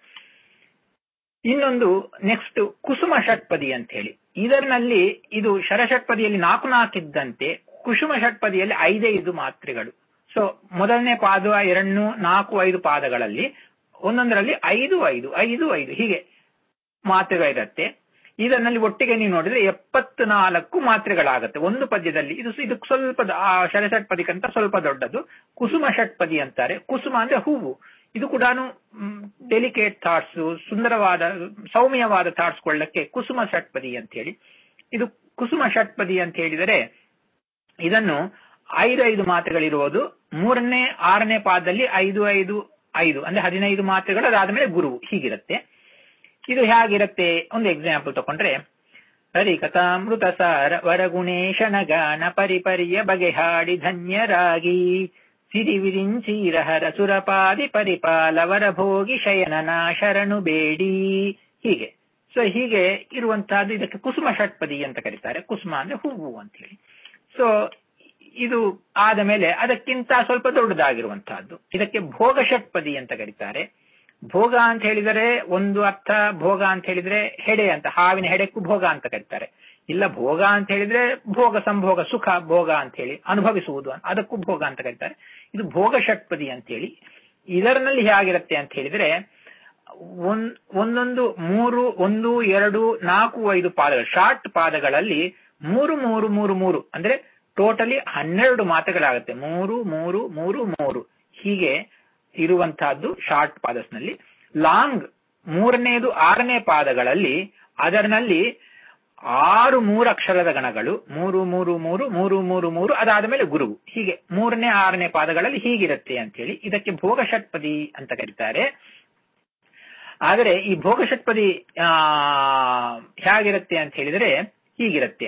ಇನ್ನೊಂದು ನೆಕ್ಸ್ಟ್ ಕುಸುಮ ಷಟ್ಪದಿ ಅಂತ ಹೇಳಿ. ಇದರಲ್ಲಿ ಇದು ಶರಷಟ್ಪದಿಯಲ್ಲಿ ನಾಲ್ಕು ನಾಲ್ಕು ಇದ್ದಂತೆ ಕುಸುಮ ಷಟ್ಪದಿಯಲ್ಲಿ ಐದೈದು ಮಾತ್ರೆಗಳು. ಸೊ ಮೊದಲನೇ ಪಾದ ಎರಡು ನಾಲ್ಕು ಐದು ಪಾದಗಳಲ್ಲಿ ಒಂದೊಂದರಲ್ಲಿ ಐದು ಐದು ಐದು ಐದು ಹೀಗೆ ಮಾತ್ರೆಗಳಿರುತ್ತೆ. ಇದರಲ್ಲಿ ಒಟ್ಟಿಗೆ ನೀವು ನೋಡಿದ್ರೆ ಎಪ್ಪತ್ನಾಲ್ಕು ಮಾತ್ರೆಗಳಾಗತ್ತೆ ಒಂದು ಪದ್ಯದಲ್ಲಿ. ಇದು ಇದು ಸ್ವಲ್ಪ ಆ ಶರಷಟ್ಪದಿಕಂತ ಸ್ವಲ್ಪ ದೊಡ್ಡದು. ಕುಸುಮ ಷಟ್ಪದಿ ಅಂತಾರೆ. ಕುಸುಮ ಅಂದ್ರೆ ಹೂವು. ಇದು ಕೂಡ ಡೆಲಿಕೇಟ್ ಥಾಟ್ಸ್, ಸುಂದರವಾದ ಸೌಮ್ಯವಾದ ಥಾಟ್ಸ್ ಕೊಳ್ಳಕ್ಕೆ ಕುಸುಮ ಷಟ್ಪದಿ ಅಂತ ಹೇಳಿ. ಇದು ಕುಸುಮ ಷಟ್ಪದಿ ಅಂತ ಹೇಳಿದರೆ ಇದನ್ನು ಐದೈದು ಮಾತ್ರೆಗಳಿರುವುದು. ಮೂರನೇ ಆರನೇ ಪಾದದಲ್ಲಿ ಐದು ಐದು ಐದು ಅಂದ್ರೆ ಹದಿನೈದು ಮಾತ್ರೆಗಳು, ಅದಾದ್ಮೇಲೆ ಗುರು ಹೀಗಿರುತ್ತೆ. ಇದು ಹೇಗಿರುತ್ತೆ ಒಂದು ಎಕ್ಸಾಂಪಲ್ ತಗೊಂಡ್ರೆ, ಹರಿಕಥಾಮೃತ ಸಾರ ವರಗುಣೇಶನ ಗಾನ ಪರಿಪರಿಯ ಬಗೆಹಾಡಿ ಧನ್ಯರಾಗಿ ಸಿರಿ ವಿರಿಂಚೀರಹರ ಸುರಪಾದಿ ಪರಿಪಾಲ ವರ ಭೋಗಿ ಶಯನನ ಶರಣು ಬೇಡಿ ಹೀಗೆ. ಸೊ ಹೀಗೆ ಇರುವಂತಹದ್ದು ಇದಕ್ಕೆ ಕುಸುಮ ಷಟ್ಪದಿ ಅಂತ ಕರೀತಾರೆ. ಕುಸುಮ ಅಂದ್ರೆ ಹೂವು ಅಂತ ಹೇಳಿ. ಸೊ ಇದು ಆದ ಮೇಲೆ ಅದಕ್ಕಿಂತ ಸ್ವಲ್ಪ ದೊಡ್ಡದಾಗಿರುವಂತಹದ್ದು ಇದಕ್ಕೆ ಭೋಗ ಷಟ್ಪದಿ ಅಂತ ಕರೀತಾರೆ. ಭೋಗ ಅಂತ ಹೇಳಿದರೆ ಒಂದು ಅರ್ಥ, ಭೋಗ ಅಂತ ಹೇಳಿದ್ರೆ ಹೆಡೆ ಅಂತ, ಹಾವಿನ ಹೆಡೆಕ್ಕೂ ಭೋಗ ಅಂತ ಕರೀತಾರೆ. ಇಲ್ಲ ಭೋಗ ಅಂತ ಹೇಳಿದ್ರೆ ಭೋಗ ಸಂಭೋಗ ಸುಖ ಭೋಗ ಅಂತ ಹೇಳಿ ಅನುಭವಿಸುವುದು, ಅದಕ್ಕೂ ಭೋಗ ಅಂತ ಕರೀತಾರೆ. ಇದು ಭೋಗ ಷಟ್ಪದಿ ಅಂತ ಹೇಳಿ. ಇದರಲ್ಲಿ ಹೇಗಿರುತ್ತೆ ಅಂತ ಹೇಳಿದ್ರೆ ಒಂದ್ ಒಂದೊಂದು ಮೂರು ಒಂದು ಎರಡು ನಾಲ್ಕು ಐದು ಪಾದಗಳು, ಶಾರ್ಟ್ ಪಾದಗಳಲ್ಲಿ ಮೂರು ಮೂರು ಮೂರು ಮೂರು ಅಂದ್ರೆ ಟೋಟಲಿ ಹನ್ನೆರಡು ಮಾತ್ರೆಗಳಾಗುತ್ತೆ. ಮೂರು ಮೂರು ಮೂರು ಮೂರು ಹೀಗೆ ಇರುವಂತಹದ್ದು ಶಾರ್ಟ್ ಪಾದಸ್ನಲ್ಲಿ. ಲಾಂಗ್ ಮೂರನೇದು ಆರನೇ ಪಾದಗಳಲ್ಲಿ ಅದರಲ್ಲಿ ಆರು ಮೂರು ಅಕ್ಷರದ ಗಣಗಳು, ಮೂರು ಮೂರು ಮೂರು ಮೂರು ಮೂರು ಮೂರು ಅದಾದ ಮೇಲೆ ಗುರು ಹೀಗೆ ಮೂರನೇ ಆರನೇ ಪಾದಗಳಲ್ಲಿ ಹೀಗಿರುತ್ತೆ ಅಂತ ಹೇಳಿ ಇದಕ್ಕೆ ಭೋಗ ಷಟ್ಪದಿ ಅಂತ ಕರೀತಾರೆ. ಆದರೆ ಈ ಭೋಗ ಷಟ್ಪದಿ ಆ ಹೇಗಿರುತ್ತೆ ಅಂತ ಹೇಳಿದ್ರೆ ಹೀಗಿರುತ್ತೆ.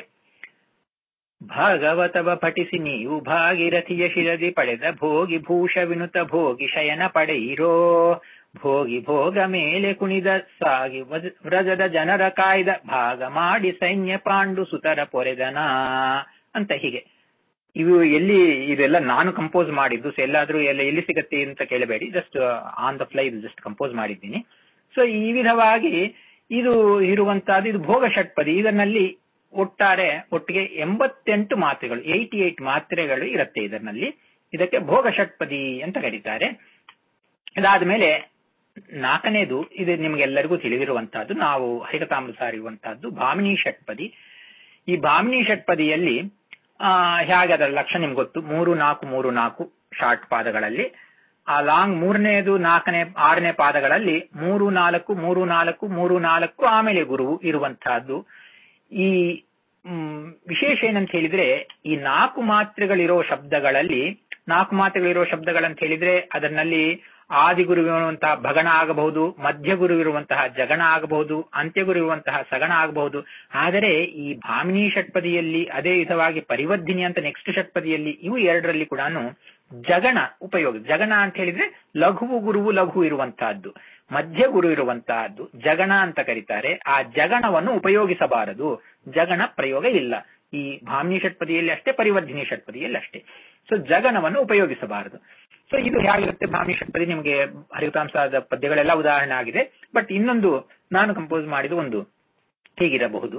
ಭಾಗವತವ ಪಠಿಸಿ ನೀವು ಭಾಗೀರಥಿಯ ಶಿರದಿ ಪಡೆದ ಭೋಗಿ ಭೂಷ ವಿನುತ ಭೋಗಿ ಶಯನ ಪಡೆಯಿರೋ ಭೋಗಿ ಭೋಗ ಮೇಲೆ ಕುಣಿದ ಸಾಗಿ ವ್ರಜದ ಜನರ ಕಾಯ್ದ ಭಾಗ ಮಾಡಿ ಸೈನ್ಯ ಪಾಂಡು ಸುತರ ಪೊರೆದನ ಅಂತ ಹೀಗೆ. ಇವು ಎಲ್ಲಿ ಇದೆಲ್ಲ ನಾನು ಕಂಪೋಸ್ ಮಾಡಿದ್ದು, ಸೊ ಎಲ್ಲಾದ್ರೂ ಎಲ್ಲ ಎಲ್ಲಿ ಸಿಗತ್ತೆ ಅಂತ ಕೇಳಬೇಡಿ, just on the fly just compose ಮಾಡಿದ್ದೀನಿ. ಸೊ ಈ ವಿಧವಾಗಿ ಇದು ಇರುವಂತಹದ್ದು ಇದು ಭೋಗ ಷಟ್ಪದಿ. ಇದರಲ್ಲಿ ಒಟ್ಟಾರೆ ಒಟ್ಟಿಗೆ ಎಂಬತ್ತೆಂಟು ಮಾತ್ರೆಗಳು, ಏಯ್ಟಿ ಏಟ್ ಮಾತ್ರೆಗಳು ಇರುತ್ತೆ ಇದರಲ್ಲಿ. ಇದಕ್ಕೆ ಭೋಗ ಷಟ್ಪದಿ ಅಂತ ಕರೀತಾರೆ. ಇದಾದ್ಮೇಲೆ ನಾಲ್ಕನೇದು, ಇದು ನಿಮ್ಗೆಲ್ಲರಿಗೂ ತಿಳಿದಿರುವಂತಹದ್ದು, ನಾವು ಹರಿಕಥಾಮೃತ ಸಾರಿರುವಂತಹದ್ದು ಭಾಮಿನಿ ಷಟ್ಪದಿ. ಈ ಭಾಮಿನಿ ಷಟ್ಪದಿಯಲ್ಲಿ ಆ ಹೇಗೆ ಅದರ ಲಕ್ಷಣ ನಿಮ್ಗೆ ಗೊತ್ತು. ಮೂರು ನಾಲ್ಕು ಮೂರು ನಾಲ್ಕು ಶಾರ್ಟ್ ಪಾದಗಳಲ್ಲಿ, ಆ ಲಾಂಗ್ ಮೂರನೇದು ನಾಲ್ಕನೇ ಆರನೇ ಪಾದಗಳಲ್ಲಿ ಮೂರು ನಾಲ್ಕು ಮೂರು ನಾಲ್ಕು ಮೂರು ನಾಲ್ಕು ಆಮೇಲೆ ಗುರುವು ಇರುವಂತಹದ್ದು. ಈ ಹ್ಮ್ ವಿಶೇಷ ಏನಂತ ಹೇಳಿದ್ರೆ, ಈ ನಾಲ್ಕು ಮಾತ್ರೆಗಳಿರೋ ಶಬ್ದಗಳಲ್ಲಿ, ನಾಲ್ಕು ಮಾತ್ರೆಗಳಿರೋ ಶಬ್ದಗಳಂತ ಹೇಳಿದ್ರೆ ಅದರಲ್ಲಿ ಆದಿಗುರು ಇರುವಂತಹ ಭಗಣ ಆಗಬಹುದು, ಮಧ್ಯ ಗುರು ಇರುವಂತಹ ಜಗಣ ಆಗಬಹುದು, ಅಂತ್ಯಗುರು ಇರುವಂತಹ ಸಗಣ ಆಗಬಹುದು. ಆದರೆ ಈ ಭಾಮಿನಿ ಷಟ್ಪದಿಯಲ್ಲಿ, ಅದೇ ವಿಧವಾಗಿ ಪರಿವರ್ಧಿನಿ ಅಂತ ನೆಕ್ಸ್ಟ್ ಷಟ್ಪದಿಯಲ್ಲಿ, ಇವು ಎರಡರಲ್ಲಿ ಕೂಡ ಜಗಣ ಉಪಯೋಗ. ಜಗಣ ಅಂತ ಹೇಳಿದ್ರೆ ಲಘುವು ಗುರುವು ಲಘು ಇರುವಂತಹದ್ದು, ಮಧ್ಯ ಗುರು ಇರುವಂತಹದ್ದು ಜಗಣ ಅಂತ ಕರೀತಾರೆ. ಆ ಜಗಣವನ್ನು ಉಪಯೋಗಿಸಬಾರದು, ಜಗಣ ಪ್ರಯೋಗ ಇಲ್ಲ. ಈ ಭಾಮಿನಿ ಷಟ್ಪದಿಯಲ್ಲಿ ಅಷ್ಟೇ, ಪರಿವರ್ಧಿನಿ ಷಟ್ಪದಿಯಲ್ಲಿ ಅಷ್ಟೇ. ಸೊ ಜಗಣವನ್ನು ಉಪಯೋಗಿಸಬಾರದು. ಸೊ ಇದು ಹೇಗಿರುತ್ತೆ ಭಾಮಿನಿ ಷಟ್ಪದಿ, ನಿಮಗೆ ಹರಿಕಥಾಮೃತದ ಪದ್ಯಗಳೆಲ್ಲ ಉದಾಹರಣೆ ಆಗಿದೆ. ಬಟ್ ಇನ್ನೊಂದು ನಾನು ಕಂಪೋಸ್ ಮಾಡಿದ ಒಂದು ಹೀಗಿರಬಹುದು.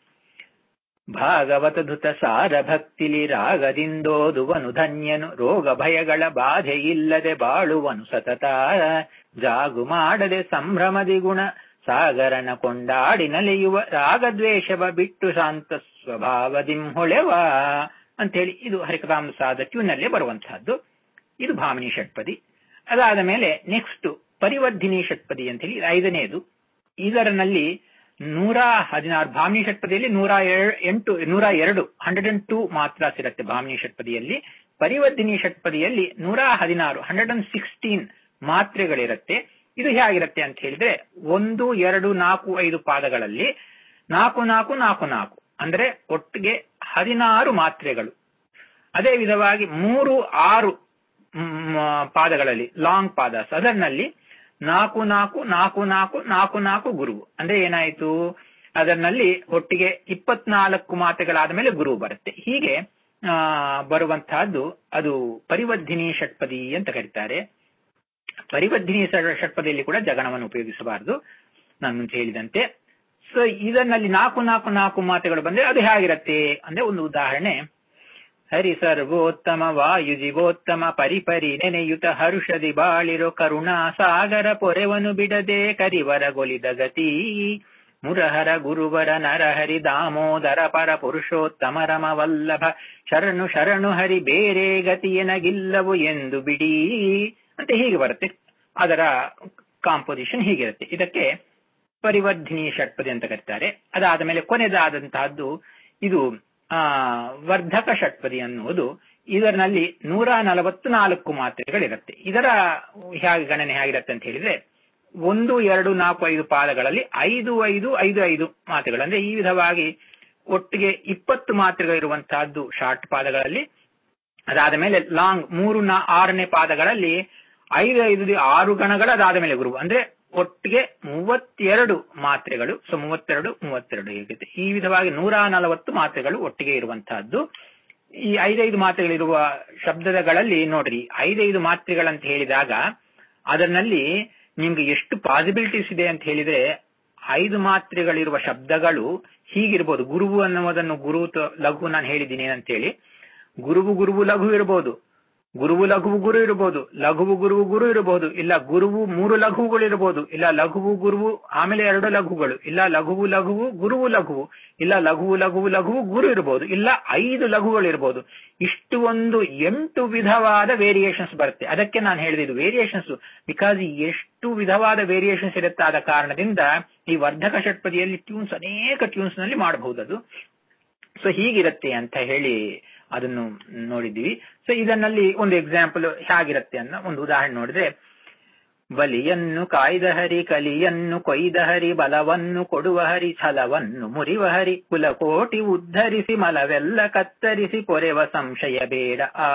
ಭಾಗವತ ಧೃತ ಸಾರ ಭಕ್ತಿಲಿ ರಾಗದಿಂದೋದುವನು ಧನ್ಯನು, ರೋಗ ಭಯಗಳ ಬಾಧೆ ಇಲ್ಲದೆ ಬಾಳುವನು ಸತತ, ಜಾಗು ಮಾಡದೆ ಸಂಭ್ರಮದಿ ಗುಣ ಸಾಗರನ ಕೊಂಡಾಡಿ ನಲಿಯುವ, ರಾಗದ್ವೇಷವ ಬಿಟ್ಟು ಶಾಂತ ಸ್ವಭಾವದಿಂ ಹೊಳೆವ ಅಂತೇಳಿ ಇದು ಹರಿಕಥಾಮೃತದ ಟ್ಯೂನಲ್ಲೇ ಬರುವಂತಹದ್ದು. ಇದು ಭಾಮಿನಿ ಷಟ್ಪದಿ. ಅದಾದ ಮೇಲೆ ನೆಕ್ಸ್ಟ್ ಪರಿವರ್ಧಿನಿ ಷಟ್ಪದಿ ಅಂತ ಹೇಳಿ ಐದನೇದು. ಇದರಲ್ಲಿ ನೂರ ಹದಿನಾರು, ಭಾಮಿನಿ ಷಟ್ಪದಿಯಲ್ಲಿ ನೂರ ಎಂಟು ನೂರ ಎರಡು ಹಂಡ್ರೆಡ್ ಅಂಡ್ ಟೂ ಮಾತ್ರ ಸಿರುತ್ತೆ ಭಾಮಿನಿ ಷಟ್ಪದಿಯಲ್ಲಿ. ಪರಿವರ್ಧಿನಿ ಷಟ್ಪದಿಯಲ್ಲಿ ನೂರ ಹದಿನಾರು ಹಂಡ್ರೆಡ್ ಅಂಡ್ ಸಿಕ್ಸ್ಟೀನ್ ಮಾತ್ರೆಗಳಿರುತ್ತೆ. ಇದು ಹೇಗಿರುತ್ತೆ ಅಂತ ಹೇಳಿದ್ರೆ, ಒಂದು ಎರಡು ನಾಲ್ಕು ಐದು ಪಾದಗಳಲ್ಲಿ ನಾಲ್ಕು ನಾಲ್ಕು ನಾಲ್ಕು ನಾಲ್ಕು ಅಂದ್ರೆ ಒಟ್ಟಿಗೆ ಹದಿನಾರು ಮಾತ್ರೆಗಳು. ಅದೇ ವಿಧವಾಗಿ ಮೂರು ಆರು ಪಾದಗಳಲ್ಲಿ ಲಾಂಗ್ ಪಾದಸ್, ಅದರಲ್ಲಿ ನಾಲ್ಕು ನಾಲ್ಕು ನಾಲ್ಕು ನಾಲ್ಕು ನಾಲ್ಕು ನಾಲ್ಕು ಗುರುವು ಅಂದ್ರೆ ಏನಾಯ್ತು, ಅದರಲ್ಲಿ ಒಟ್ಟಿಗೆ ಇಪ್ಪತ್ನಾಲ್ಕು ಮಾತ್ರೆಗಳಾದ ಮೇಲೆ ಗುರುವು ಬರುತ್ತೆ. ಹೀಗೆ ಆ ಬರುವಂತಹದ್ದು ಅದು ಪರಿವರ್ಧಿನಿ ಷಟ್ಪದಿ ಅಂತ ಕರೀತಾರೆ. ಪರಿವರ್ಧಿನಿ ಷಟ್ಪದಿಯಲ್ಲಿ ಕೂಡ ಜಗಣವನ್ನು ಉಪಯೋಗಿಸಬಾರದು, ನಾನು ಮುಂಚೆ ಹೇಳಿದಂತೆ. ಸೊ ಇದರಲ್ಲಿ ನಾಲ್ಕು ನಾಲ್ಕು ನಾಲ್ಕು ಮಾತ್ರೆಗಳು ಬಂದ್ರೆ ಅದು ಹೇಗಿರುತ್ತೆ ಅಂದ್ರೆ, ಒಂದು ಉದಾಹರಣೆ. ಹರಿ ಸರ್ವೋತ್ತಮ ವಾಯು ಜೀವೋತ್ತಮ ಪರಿಪರಿ ನೆನೆಯುತ ಹರುಷದಿ ಬಾಳಿರೋ ಕರುಣಾ ಸಾಗರ ಪೊರೆವನು ಬಿಡದೆ ಕರಿವರಗೊಲಿದ ಗತಿ, ಮುರಹರ ಗುರುವರ ನರಹರಿ ದಾಮೋದರ ಪರ ಪುರುಷೋತ್ತಮ ರಮ ವಲ್ಲಭ, ಶರಣು ಶರಣು ಹರಿ ಬೇರೆ ಗತಿಯನಗಿಲ್ಲವು ಎಂದು ಬಿಡಿ ಅಂತ ಹೀಗೆ ಬರುತ್ತೆ. ಅದರ ಕಾಂಪೋಸಿಷನ್ ಹೀಗಿರುತ್ತೆ. ಇದಕ್ಕೆ ಪರಿವರ್ಧಿನಿ ಷಟ್ಪದಿ ಅಂತ ಕರೀತಾರೆ. ಅದಾದ ಮೇಲೆ ಕೊನೆದಾದಂತಹದ್ದು ಇದು ಆ ವರ್ಧಕ ಷಟ್ಪದಿ ಅನ್ನುವುದು. ಇದರಲ್ಲಿ ನೂರ ನಲವತ್ತು ನಾಲ್ಕು ಮಾತ್ರೆಗಳಿರುತ್ತೆ. ಇದರ ಹೇಗೆ ಗಣನೆ ಹೇಗಿರುತ್ತೆ ಅಂತ ಹೇಳಿದ್ರೆ, ಒಂದು ಎರಡು ನಾಲ್ಕು ಐದು ಪಾದಗಳಲ್ಲಿ ಐದು ಐದು ಐದು ಐದು ಮಾತ್ರೆಗಳು ಅಂದ್ರೆ ಈ ವಿಧವಾಗಿ ಒಟ್ಟಿಗೆ ಇಪ್ಪತ್ತು ಮಾತ್ರೆಗಳಿರುವಂತಹದ್ದು ಶಾರ್ಟ್ ಪಾದಗಳಲ್ಲಿ. ಅದಾದ ಮೇಲೆ ಲಾಂಗ್ ಮೂರು ನಾ ಆರನೇ ಪಾದಗಳಲ್ಲಿ ಐದು ಐದು ಆರು ಗಣಗಳು, ಅದಾದ ಮೇಲೆ ಗುರು ಅಂದ್ರೆ ಒಟ್ಟಿಗೆ ಮೂವತ್ತೆರಡು ಮಾತ್ರೆಗಳು. ಸೊ ಮೂವತ್ತೆರಡು ಮೂವತ್ತೆರಡು ಹೇಗಿದೆ. ಈ ವಿಧವಾಗಿ ನೂರ ನಲವತ್ತು ಮಾತ್ರೆಗಳು ಒಟ್ಟಿಗೆ ಇರುವಂತಹದ್ದು. ಈ ಐದೈದು ಮಾತ್ರೆಗಳಿರುವ ಶಬ್ದಗಳಲ್ಲಿ ನೋಡ್ರಿ, ಐದೈದು ಮಾತ್ರೆಗಳಂತ ಹೇಳಿದಾಗ ಅದರಲ್ಲಿ ನಿಮ್ಗೆ ಎಷ್ಟು ಪಾಸಿಬಿಲಿಟೀಸ್ ಇದೆ ಅಂತ ಹೇಳಿದ್ರೆ, ಐದು ಮಾತ್ರೆಗಳಿರುವ ಶಬ್ದಗಳು ಹೀಗಿರ್ಬೋದು. ಗುರುವು ಅನ್ನುವುದನ್ನು ಗುರು ಲಘು ನಾನು ಹೇಳಿದ್ದೀನಿ ಅಂತ ಹೇಳಿ, ಗುರುವು ಗುರುವು ಲಘು ಇರಬಹುದು, ಗುರುವು ಲಘುವು ಗುರು ಇರಬಹುದು, ಲಘುವು ಗುರುವು ಗುರು ಇರಬಹುದು, ಇಲ್ಲ ಗುರುವು ಮೂರು ಲಘುಗಳು ಇರಬಹುದು, ಇಲ್ಲ ಲಘುವು ಗುರುವು ಆಮೇಲೆ ಎರಡು ಲಘುಗಳು, ಇಲ್ಲ ಲಘುವು ಲಘುವು ಗುರುವು ಲಘುವು, ಇಲ್ಲ ಲಘುವು ಲಘುವು ಲಘುವು ಗುರು ಇರಬಹುದು, ಇಲ್ಲ ಐದು ಲಘುಗಳು ಇರಬಹುದು. ಇಷ್ಟು ಒಂದು ಎಂಟು ವಿಧವಾದ ವೇರಿಯೇಷನ್ಸ್ ಬರುತ್ತೆ. ಅದಕ್ಕೆ ನಾನು ಹೇಳಿದ್ದು ವೇರಿಯೇಷನ್ಸ್, ಬಿಕಾಸ್ ಎಷ್ಟು ವಿಧವಾದ ವೇರಿಯೇಷನ್ಸ್ ಇರುತ್ತೆ. ಆದ ಕಾರಣದಿಂದ ಈ ವರ್ಧಕ ಷಟ್ಪದಿಯಲ್ಲಿ ಟ್ಯೂನ್ಸ್ ಅನೇಕ ಟ್ಯೂನ್ಸ್ ನಲ್ಲಿ ಮಾಡಬಹುದು ಅದು. ಸೊ ಹೀಗಿರುತ್ತೆ ಅಂತ ಹೇಳಿ ಅದನ್ನು ನೋಡಿದ್ದೀವಿ. ಸೊ ಇದನ್ನಲ್ಲಿ ಒಂದು ಎಕ್ಸಾಂಪಲ್ ಹೇಗಿರುತ್ತೆ ಅನ್ನೋ ಒಂದು ಉದಾಹರಣೆ ನೋಡಿದ್ರೆ, ಬಲಿಯನ್ನು ಕಾಯ್ದ ಹರಿ, ಕಲಿಯನ್ನು ಕೊಯ್ದ ಹರಿ, ಬಲವನ್ನು ಕೊಡುವ ಹರಿ, ಛಲವನ್ನು ಮುರಿವ ಹರಿ, ಕುಲಕೋಟಿ ಉದ್ಧರಿಸಿ ಮಲವೆಲ್ಲ ಕತ್ತರಿಸಿ ಪೊರೆವ ಸಂಶಯ ಬೇಡ ಆ,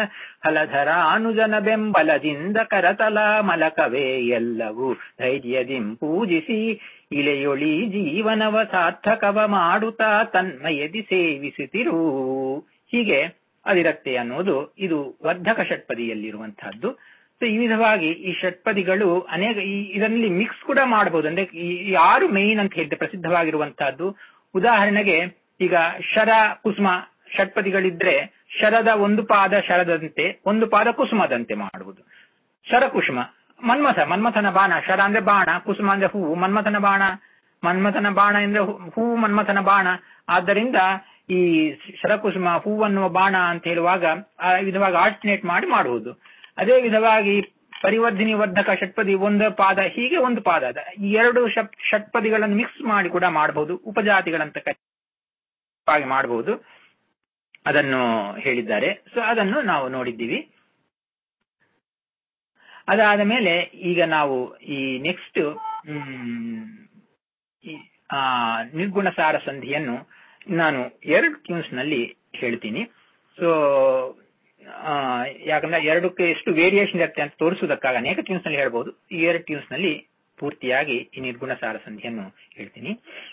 ಹಲಧರಾನುಜನ ಬೆಂಬಲದಿಂದ ಕರತಲ ಮಲಕವೇ ಎಲ್ಲವೂ ಧೈರ್ಯದಿಂ ಪೂಜಿಸಿ, ಇಲೆಯೊಳಿ ಜೀವನವ ಸಾರ್ಥಕವ ಮಾಡುತ್ತಾ ತನ್ಮಯದಿ ಸೇವಿಸುತ್ತಿರು. ಹೀಗೆ ಅದಿರತ್ತೆ ಅನ್ನೋದು ಇದು ವರ್ಧಕ ಷಟ್ಪದಿಯಲ್ಲಿರುವಂತಹದ್ದು. ಸೊ ಈ ವಿಧವಾಗಿ ಈ ಷಟ್ಪದಿಗಳು ಅನೇಕ, ಇದರಲ್ಲಿ ಮಿಕ್ಸ್ ಕೂಡ ಮಾಡಬಹುದು. ಅಂದ್ರೆ ಈ ಆರು ಮೇನ್ ಅಂತ ಹೇಳಿದ್ರೆ ಪ್ರಸಿದ್ಧವಾಗಿರುವಂತಹದ್ದು. ಉದಾಹರಣೆಗೆ ಈಗ ಶರ ಕುಸುಮ ಷಟ್ಪದಿಗಳಿದ್ರೆ, ಶರದ ಒಂದು ಪಾದ ಶರದಂತೆ, ಒಂದು ಪಾದ ಕುಸುಮದಂತೆ ಮಾಡುವುದು. ಶರ ಕುಸುಮ ಮನ್ಮಥ ಮನ್ಮಥನ ಬಾಣ, ಶರ ಅಂದ್ರೆ ಬಾಣ, ಕುಸುಮ ಅಂದ್ರೆ ಹೂವು, ಮನ್ಮಥನ ಬಾಣ ಮನ್ಮಥನ ಬಾಣ ಅಂದ್ರೆ ಹೂವು ಮನ್ಮಥನ ಬಾಣ. ಆದ್ದರಿಂದ ಈ ಶರಕುಸುಮ ಹೂವನ್ನುವ ಬಾಣ ಅಂತ ಹೇಳುವಾಗ ಆ ವಿಧವಾಗಿ ಆಲ್ಟರ್ನೇಟ್ ಮಾಡಿ ಮಾಡುವುದು. ಅದೇ ವಿಧವಾಗಿ ಪರಿವರ್ಧಿನಿ ವರ್ಧಕ ಷಟ್ಪದಿ ಒಂದು ಪಾದ, ಹೀಗೆ ಒಂದು ಪಾದ ಅದ ಈ ಎರಡು ಷಟ್ಪದಿಗಳನ್ನು ಮಿಕ್ಸ್ ಮಾಡಿ ಕೂಡ ಮಾಡಬಹುದು, ಉಪಜಾತಿಗಳಂತ ಮಾಡಬಹುದು, ಅದನ್ನು ಹೇಳಿದ್ದಾರೆ. ಸೊ ಅದನ್ನು ನಾವು ನೋಡಿದ್ದೀವಿ. ಅದಾದ ಮೇಲೆ ಈಗ ನಾವು ಈ ನೆಕ್ಸ್ಟ್ ಹ್ಮ್ ಆ ನಿರ್ಗುಣ ಸಾರ ಸಂಧಿಯನ್ನು ನಾನು ಎರಡು ಟ್ಯೂನ್ಸ್ ನಲ್ಲಿ ಹೇಳ್ತೀನಿ. ಸೊ ಯಾಕಂದ್ರೆ ಎರಡಕ್ಕೆ ಎಷ್ಟು ವೇರಿಯೇಷನ್ ಇರುತ್ತೆ ಅಂತ ತೋರಿಸುವುದಕ್ಕಾಗ ಅನೇಕ ಟ್ಯೂನ್ಸ್ ನಲ್ಲಿ ಹೇಳ್ಬಹುದು. ಈ ಎರಡು ಟ್ಯೂನ್ಸ್ ನಲ್ಲಿ ಪೂರ್ತಿಯಾಗಿ ಈ ನಿರ್ಗುಣ ಸಾರ ಸಂಧಿಯನ್ನು ಹೇಳ್ತೀನಿ.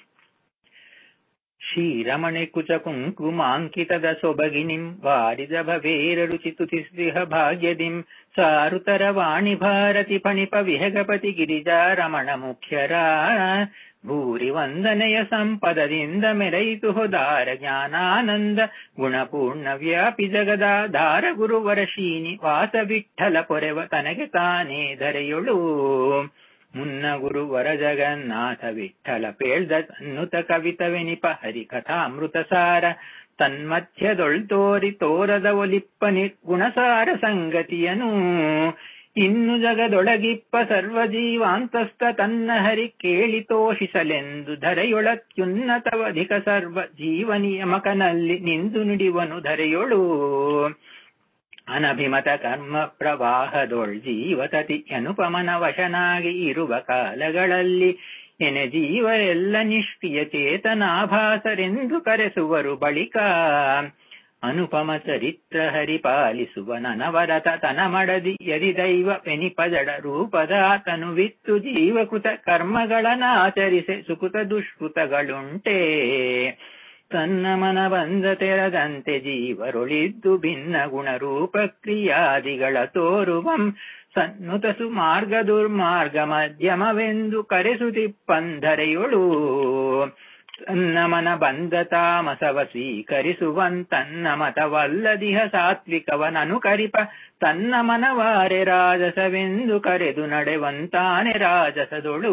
ಶ್ರೀರಮಣೆ ಕುಚ ಕುಂಕುಮಾಂಕಿತದ ಸೊಬಗಿನಿಂ ವಾರಿದ ಭವೇರಡು ಚಿತುತಿಸ್ರಿಹ ಭಾಗ್ಯದಿಂ ಸಾರುತರ ವಾಣಿ ಭಾರತಿ ಫಣಿಪ ವಿಹಗಪತಿ ಗಿರಿಜಾ ರಮಣ ಮುಖ್ಯರ ಭೂರಿ ವಂದನೆಯ ಸಂಪದದಿಂದ ಮೆರಯಿತು ಹೊದಾರ ಜ್ಞಾನಾನಂದ ಗುಣಪೂರ್ಣ ವ್ಯಾಪಿ ಜಗದಾಧಾರ ಗುರುವರ ಶ್ರೀನಿವಾಸ ವಿಠಲ ಪೊರೆವ ತನಗೆ ತಾನೇ ಧರೆಯೊಳು ಮುನ್ನ ಗುರುವರ ಜಗನ್ನಾಥ ವಿಠಲ ಪೇಳ್ದ ಅನ್ನುತ ಕವಿತವೆನಿಪ ಹರಿಕಥಾಮೃತ ಸಾರ ತನ್ಮಧ್ಯದೊಳ್ ತೋರಿ ತೋರದ ಒಲಿಪ್ಪ ನಿರ್ಗುಣಸಾರ ಸಂಗತಿಯನು ಇನ್ನು ಜಗದೊಳಗಿಪ್ಪ ಸರ್ವಜೀವಾಂತಸ್ಥ ತನ್ನ ಹರಿ ಕೇಳಿ ತೋಷಿಸಲೆಂದು ಧರೆಯೊಳತ್ಯುನ್ನತವಧಿಕ ಸರ್ವ ಜೀವನಿಯಮಕನಲ್ಲಿ ನಿಂದು ನುಡಿವನು ಧರೆಯೊಳು ಅನಭಿಮತ ಕರ್ಮ ಪ್ರವಾಹದೊಳ್ ಜೀವತತಿ ಅನುಪಮನ ವಶನಾಗಿ ಇರುವ ಕಾಲಗಳಲ್ಲಿ ಎನೆ ಜೀವ ಎಲ್ಲ ನಿಷ್ಕ್ರಿಯ ಚೇತನಾಭಾಸರೆಂದು ಕರೆಸುವರು ಬಳಿಕ ಅನುಪಮ ಚರಿತ್ರ ಹರಿಪಾಲಿಸುವ ನನವರತ ತನ ಮಡದಿ ಯದಿ ದೈವ ಪೆನಿಪಜಡ ರೂಪದ ತನುವಿತ್ತು ಜೀವಕೃತ ಕರ್ಮಗಳನ್ನಾಚರಿಸೆ ಸುಕೃತ ದುಷ್ಕೃತಗಳುಂಟೆ ತನ್ನ ಮನ ಬಂದ ತೆರದಂತೆ ಜೀವರೊಳಿದ್ದು ಭಿನ್ನ ಗುಣರೂಪ ಕ್ರಿಯಾದಿಗಳ ತೋರುವಂ ಸನ್ನುತ ಸುಮಾರ್ಗ ದುರ್ಮಾರ್ಗ ಮಧ್ಯಮವೆಂದು ಕರೆಸುತ್ತಿಪ್ಪಂಧರೆಯೊಳು ತನ್ನ ಮನ ಬಂದ ತಾಮಸವ ಸ್ವೀಕರಿಸುವಂತನ್ನ ಮತವಲ್ಲದಿಹ ಸಾತ್ವಿಕವನನು ಕರಿಪ ತನ್ನ ಮನವಾರೆ ರಾಜಸವೆಂದು ಕರೆದು ನಡೆವಂತಾನೆ ರಾಜಸದೊಳು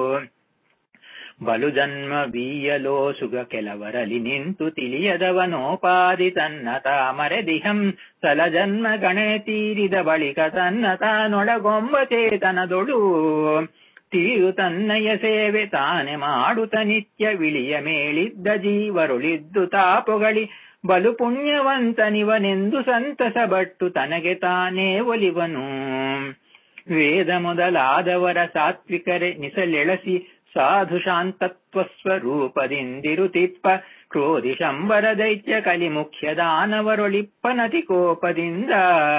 ಬಲು ಜನ್ಮ ಬೀಯಲೋ ಸುಗ ಕೆಲವರಲಿ ನಿಂತು ತಿಳಿಯದವನೋಪಾದಿ ತನ್ನ ತಾಮರೆದಿಹಂ ಸಲ ಜನ್ಮ ಗಣೆ ತೀರಿದ ಬಳಿಕ ತನ್ನ ತಾನೊಳಗೊಂಬ ಚೇತನದೊಳು ತೀರು ತನ್ನಯ ಸೇವೆ ತಾನೆ ಮಾಡುತ್ತ ನಿತ್ಯ ವಿಳಿಯ ಮೇಳಿದ್ದ ಜೀವರುಳಿದ್ದು ತಾಪೊಗಳಿ ಬಲು ಪುಣ್ಯವಂತನಿವನೆಂದು ಸಂತಸ ಬಟ್ಟು ತನಗೆ ತಾನೇ ಒಲಿವನು ವೇದ ಮೊದಲಾದವರ ಸಾತ್ವಿಕರೆ ನಿಸಲೆಳಸಿ ಸಾಧು ಶಾಂತತ್ವ ಸ್ವರೂಪದಿಂದಿರುತಿಪ್ಪ ಕ್ರೋಧಿ ಶಂಬರ ದೈತ್ಯ ಕಲಿ ಮುಖ್ಯ ದಾನವರೊಳಿಪ್ಪನತಿ ಕೋಪದಿಂದ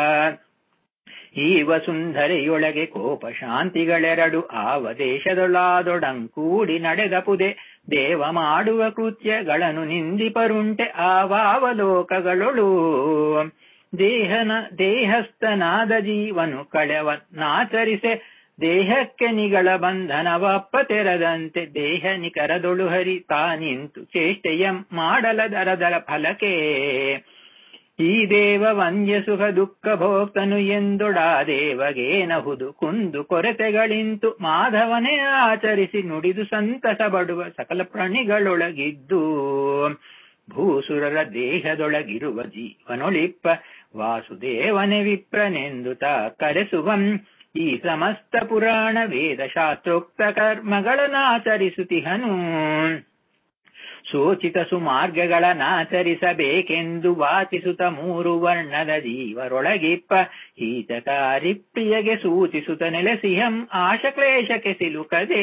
ಈವ ಸುಂದರಿಯೊಳಗೆ ಕೋಪ ಶಾಂತಿಗಳೆರಡು ಆವ ದೇಶದೊಳಾದೊಡಂಕೂಡಿ ನಡೆದ ಪುದೆ ದೇವ ಮಾಡುವ ಕೃತ್ಯಗಳನ್ನು ನಿಂದಿಪರುಂಟೆ ಆವಾವ ಲೋಕಗಳೊಳು ದೇಹನ ದೇಹಸ್ಥನಾದ ಜೀವನು ಕಳೆವನ್ನಾಚರಿಸೆ ದೇಹಕ್ಕೆ ನಿಗಳ ಬಂಧನವಪ್ಪ ತೆರದಂತೆ ದೇಹ ನಿಕರದೊಳು ಹರಿ ತಾನಿಂತು ಚೇಷ್ಟೆಯ ಮಾಡಲ ದರದರ ಫಲಕೆ ಈ ದೇವ ವಂದ್ಯ ಸುಖ ದುಃಖ ಭೋಕ್ತನು ಎಂದೊಡಾ ದೇವಗೇನಹುದು ಕುಂದು ಕೊರತೆಗಳಿಂತು ಮಾಧವನೇ ಆಚರಿಸಿ ನುಡಿದು ಸಂತಸ ಬಡುವ ಸಕಲ ಪ್ರಾಣಿಗಳೊಳಗಿದ್ದು ಭೂಸುರರ ದೇಹದೊಳಗಿರುವ ಜೀವನೊಳಿಪ್ಪ ವಾಸುದೇವನೆ ವಿಪ್ರನೆಂದು ತಾ ಕರೆಸುವಂ ಈ ಸಮಸ್ತ ಪುರಾಣ ವೇದ ಶಾಸ್ತ್ರೋಕ್ತ ಕರ್ಮಗಳನ್ನಾಚರಿಸುತ್ತಿಹನು ಸೂಚಿತ ಸುಮಾರ್ಗಗಳನ್ನಾಚರಿಸಬೇಕೆಂದು ವಾಚಿಸುತ್ತ ಮೂರು ವರ್ಣದ ಜೀವರೊಳಗಿಪ್ಪ ಹಿತಕಾರಿ ಪ್ರಿಯಗೆ ಸೂಚಿಸುತ್ತ ನೆಲೆಸಿಹಂ ಆಶಕ್ಲೇಶಕ್ಕೆ ಸಿಲುಕದೆ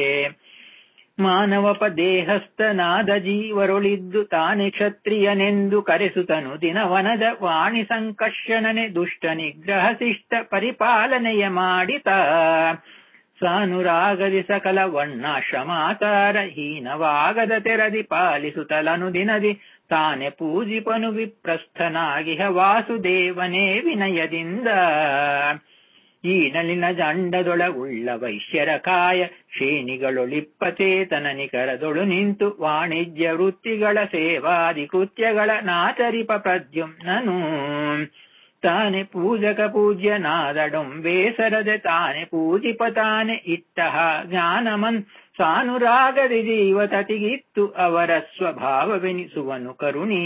ಮಾನವಪ ದೇಹಸ್ಥನಾದ ಜೀವರೊಳಿದ್ದು ತಾನೆ ಕ್ಷತ್ರಿಯನೆಂದು ಕರೆಸುತ್ತನು ದಿನವನದ ವಾಣಿ ಸಂಕರ್ಷಣನೆ ದುಷ್ಟ ನಿಗ್ರಹ ಶಿಷ್ಟ ಪರಿಪಾಲನೆಯ ಮಾಡಿತ ಸಾನುರಾಗದಿ ಸಕಲ ವರ್ಣಾಶ್ರಮಾಚಾರ ಹೀನವಾಗದ ತೆರದಿ ಪಾಲಿಸುತ್ತಲನು ದಿನದಿ ತಾನೆ ಪೂಜಿಪನು ವಿಪ್ರಸ್ಥನಾಗಿಹ ವಾಸುದೇವನೇ ವಿನಯದಿಂದ ಈ ನಲಿನ ಜಂಡದೊಳಗುಳ್ಳ ವೈಶ್ಯರ ಕಾಯ ಶ್ರೇಣಿಗಳೊಳಿಪ್ಪ ಚೇತನ ನಿಕರದೊಳು ನಿಂತು ವಾಣಿಜ್ಯ ವೃತ್ತಿಗಳ ಸೇವಾದಿ ಕೃತ್ಯಗಳ ನಾಚರಿಪ ಪ್ರದ್ಯುಮ್ನನು ತಾನೆ ಪೂಜಕ ಪೂಜ್ಯನಾದಡೊಂ ಬೇಸರದೆ ತಾನೆ ಪೂಜಿಪ ತಾನೆ ಇಟ್ಟಹ ಜ್ಞಾನಮನ್ ಸಾನುರಾಗದಿ ಜೀವತತಿಗಿತ್ತು ಅವರ ಸ್ವಭಾವವೆನಿಸುವನು ಕರುಣೀ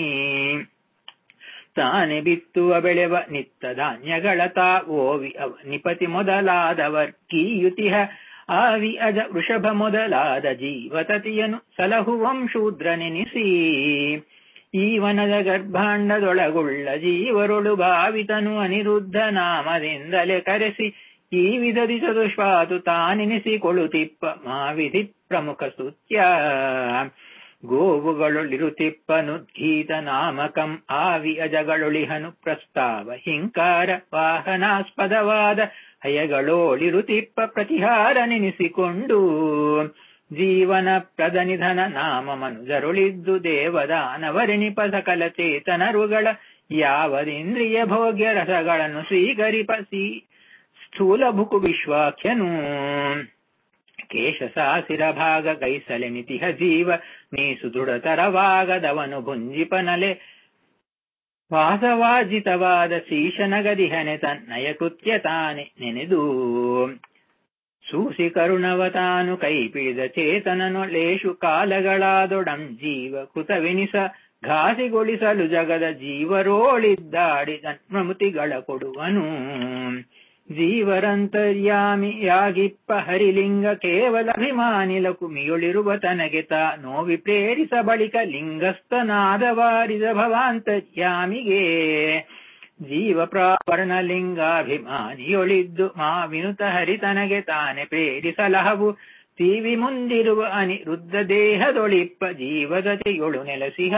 ತಾನೆ ಬಿತ್ತುವ ಬೆಳೆವ ನಿತ್ತ ಧಾನ್ಯಗಳ ತಾ ಓವಿ ಅವ ನಿಪತಿ ಮೊದಲಾದವರ್ಕೀಯುತಿಹ ಆವಿ ಅಜ ವೃಷಭ ಮೊದಲಾದ ಜೀವತತಿಯನು ಸಲಹುವಂ ಶೂದ್ರನೆನಿಸಿ ಈ ವನದ ಗರ್ಭಾಂಡದೊಳಗುಳ್ಳ ಜೀವರೊಳು ಭಾವಿತನು ಅನಿರುದ್ಧ ನಾಮದಿಂದಲೇ ಕರೆಸಿ ಈ ವಿಧದಿ ಚತುಷ್ಪಾತು ತಾನೆನಿಸಿಕೊಳ್ಳುತ್ತಿಪ್ಪ ಮಾವಿಧಿ ಪ್ರಮುಖ ಸ್ತುತ್ಯ ಗೋವುಗಳೊಳಿರುತಿಪ್ಪನುದ್ಗೀತ ನಾಮಕಂ ಆವಿ ಅಜಗಳೊಳಿಹನು ಪ್ರಸ್ತಾವ ಹಿಂಕಾರ ವಾಹನಾಸ್ಪದವಾದ ಹಯಗಳೋಳಿರುತಿಪ್ಪ ಪ್ರತಿಹಾರ ನೆನೆಸಿಕೊಂಡು ಜೀವನ ಪ್ರದನಿಧನ ನಾಮ ಮನುಜರುಳಿದ್ದು ದೇವದಾನವರೆನಿಪ ಸಕಲ ಚೇತನರುಗಳ ಯಾವದಿಂದ್ರಿಯ ಭೋಗ್ಯ ರಸಗಳನ್ನು ಸ್ವೀಕರಿಪಸಿ ಸ್ಥೂಲ ಭುಕು ವಿಶ್ವಾಖ್ಯನು ಕೇಶಸಾಸಿರ ಭಾಗ ಕೈಸಲೆನಿತಿಹ ಜೀವ ನೀಸು ದೃಢತರವಾಗದವನು ಭುಂಜಿಪನಲೆ ವಾಸವಾಜಿತವಾದ ಶೀಶನಗದಿಹನೆ ತನ್ನಯ ಕೃತ್ಯ ತಾನೆ ನೆನೆದು ಸೂಸಿ ಕರುಣವ ತಾನು ಕೈಪಿಡಿದ ಚೇತನನೊಳೇಶು ಕಾಲಗಳಾದೊಡಂ ಜೀವ ಕೃತವೆನಿಸ ಘಾಸಿಗೊಳಿಸಲು ಜಗದ ಜೀವರೋಳಿದ್ದಾಡಿ ಜನ್ಮಮುತಿಗಳ ಕೊಡುವನು ಜೀವರಂತರ್ಯಾಮಿಯಾಗಿಪ್ಪ ಹರಿಲಿಂಗ ಕೇವಲ ಅಭಿಮಾನಿಲ ಕುಮಿಯೊಳಿರುವ ತನಗೆ ತಾ ನೋವಿ ಪ್ರೇರಿಸ ಬಳಿಕ ಲಿಂಗಸ್ಥನಾದವಾರಿದ ಭವಾಂತರ್ಯಾಮಿಗೆ ಜೀವ ಪ್ರಾವರಣ ಲಿಂಗಾಭಿಮಾನಿಯೊಳಿದ್ದು ಮಾವಿನುತ ಹರಿತನಗೆ ತಾನೆ ಪ್ರೇರಿಸಲಹವು ತೀವಿ ಮುಂದಿರುವ ಅನಿರುದ್ಧ ದೇಹದೊಳಿಪ್ಪ ಜೀವದತೆಯೊಳು ನೆಲಸಿಹ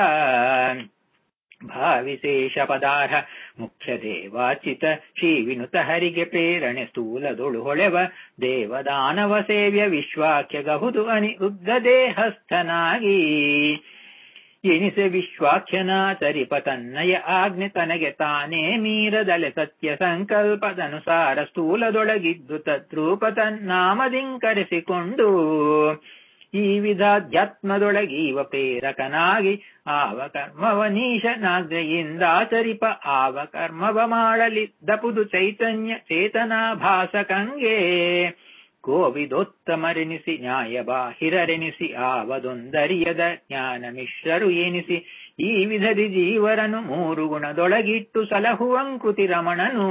ಭಾವಿಶೇಷ ಪದಾರ್ಹ ಮುಖ್ಯ ದೇವಾಚಿತ ಶ್ರೀ ವಿನುತ ಹರಿಗೆ ಪ್ರೇರಣೆ ಸ್ಥೂಲದೊಳು ಹೊಳೆವ ದೇವದಾನವ ಸೇವ್ಯ ವಿಶ್ವಾಖ್ಯ ಗಹುದು ಅನಿರುದ್ಧ ದೇಹಸ್ಥನಾಗಿ ಎನಿಸೆ ವಿಶ್ವಾಖ್ಯನಾಚರಿಪ ತನ್ನಯ ಆಜ್ಞೆ ತನಗೆ ತಾನೇ ಮೀರದಲೆ ಸತ್ಯ ಸಂಕಲ್ಪದನುಸಾರ ಸ್ಥೂಲದೊಳಗಿದ್ದು ತದ್ರೂಪ ತನ್ನಾಮದಿಂಕರಿಸಿಕೊಂಡು ಈ ವಿಧಾಧ್ಯಾತ್ಮದೊಳಗೀವ ಪ್ರೇರಕನಾಗಿ ಆವ ಕರ್ಮವ ನೀಶನಾಗ್ನೆಯಿಂದಾಚರಿಪ ಆವ ಕರ್ಮವ ಮಾಡಲಿದ್ದಪುದು ಚೈತನ್ಯ ಚೇತನಾಭಾಸಕಂಗೆ ಕೋವಿದೋತ್ತಮರೆನಿಸಿ ನ್ಯಾಯ ಬಾಹಿರರೆನಿಸಿ ಆವದೊಂದರಿಯದ ಜ್ಞಾನ ಮಿಶ್ರರು ಎನಿಸಿ ಈ ವಿಧದಿ ಜೀವರನು ಮೂರು ಗುಣದೊಳಗಿಟ್ಟು ಸಲಹುವಂಕೃತಿ ರಮಣನು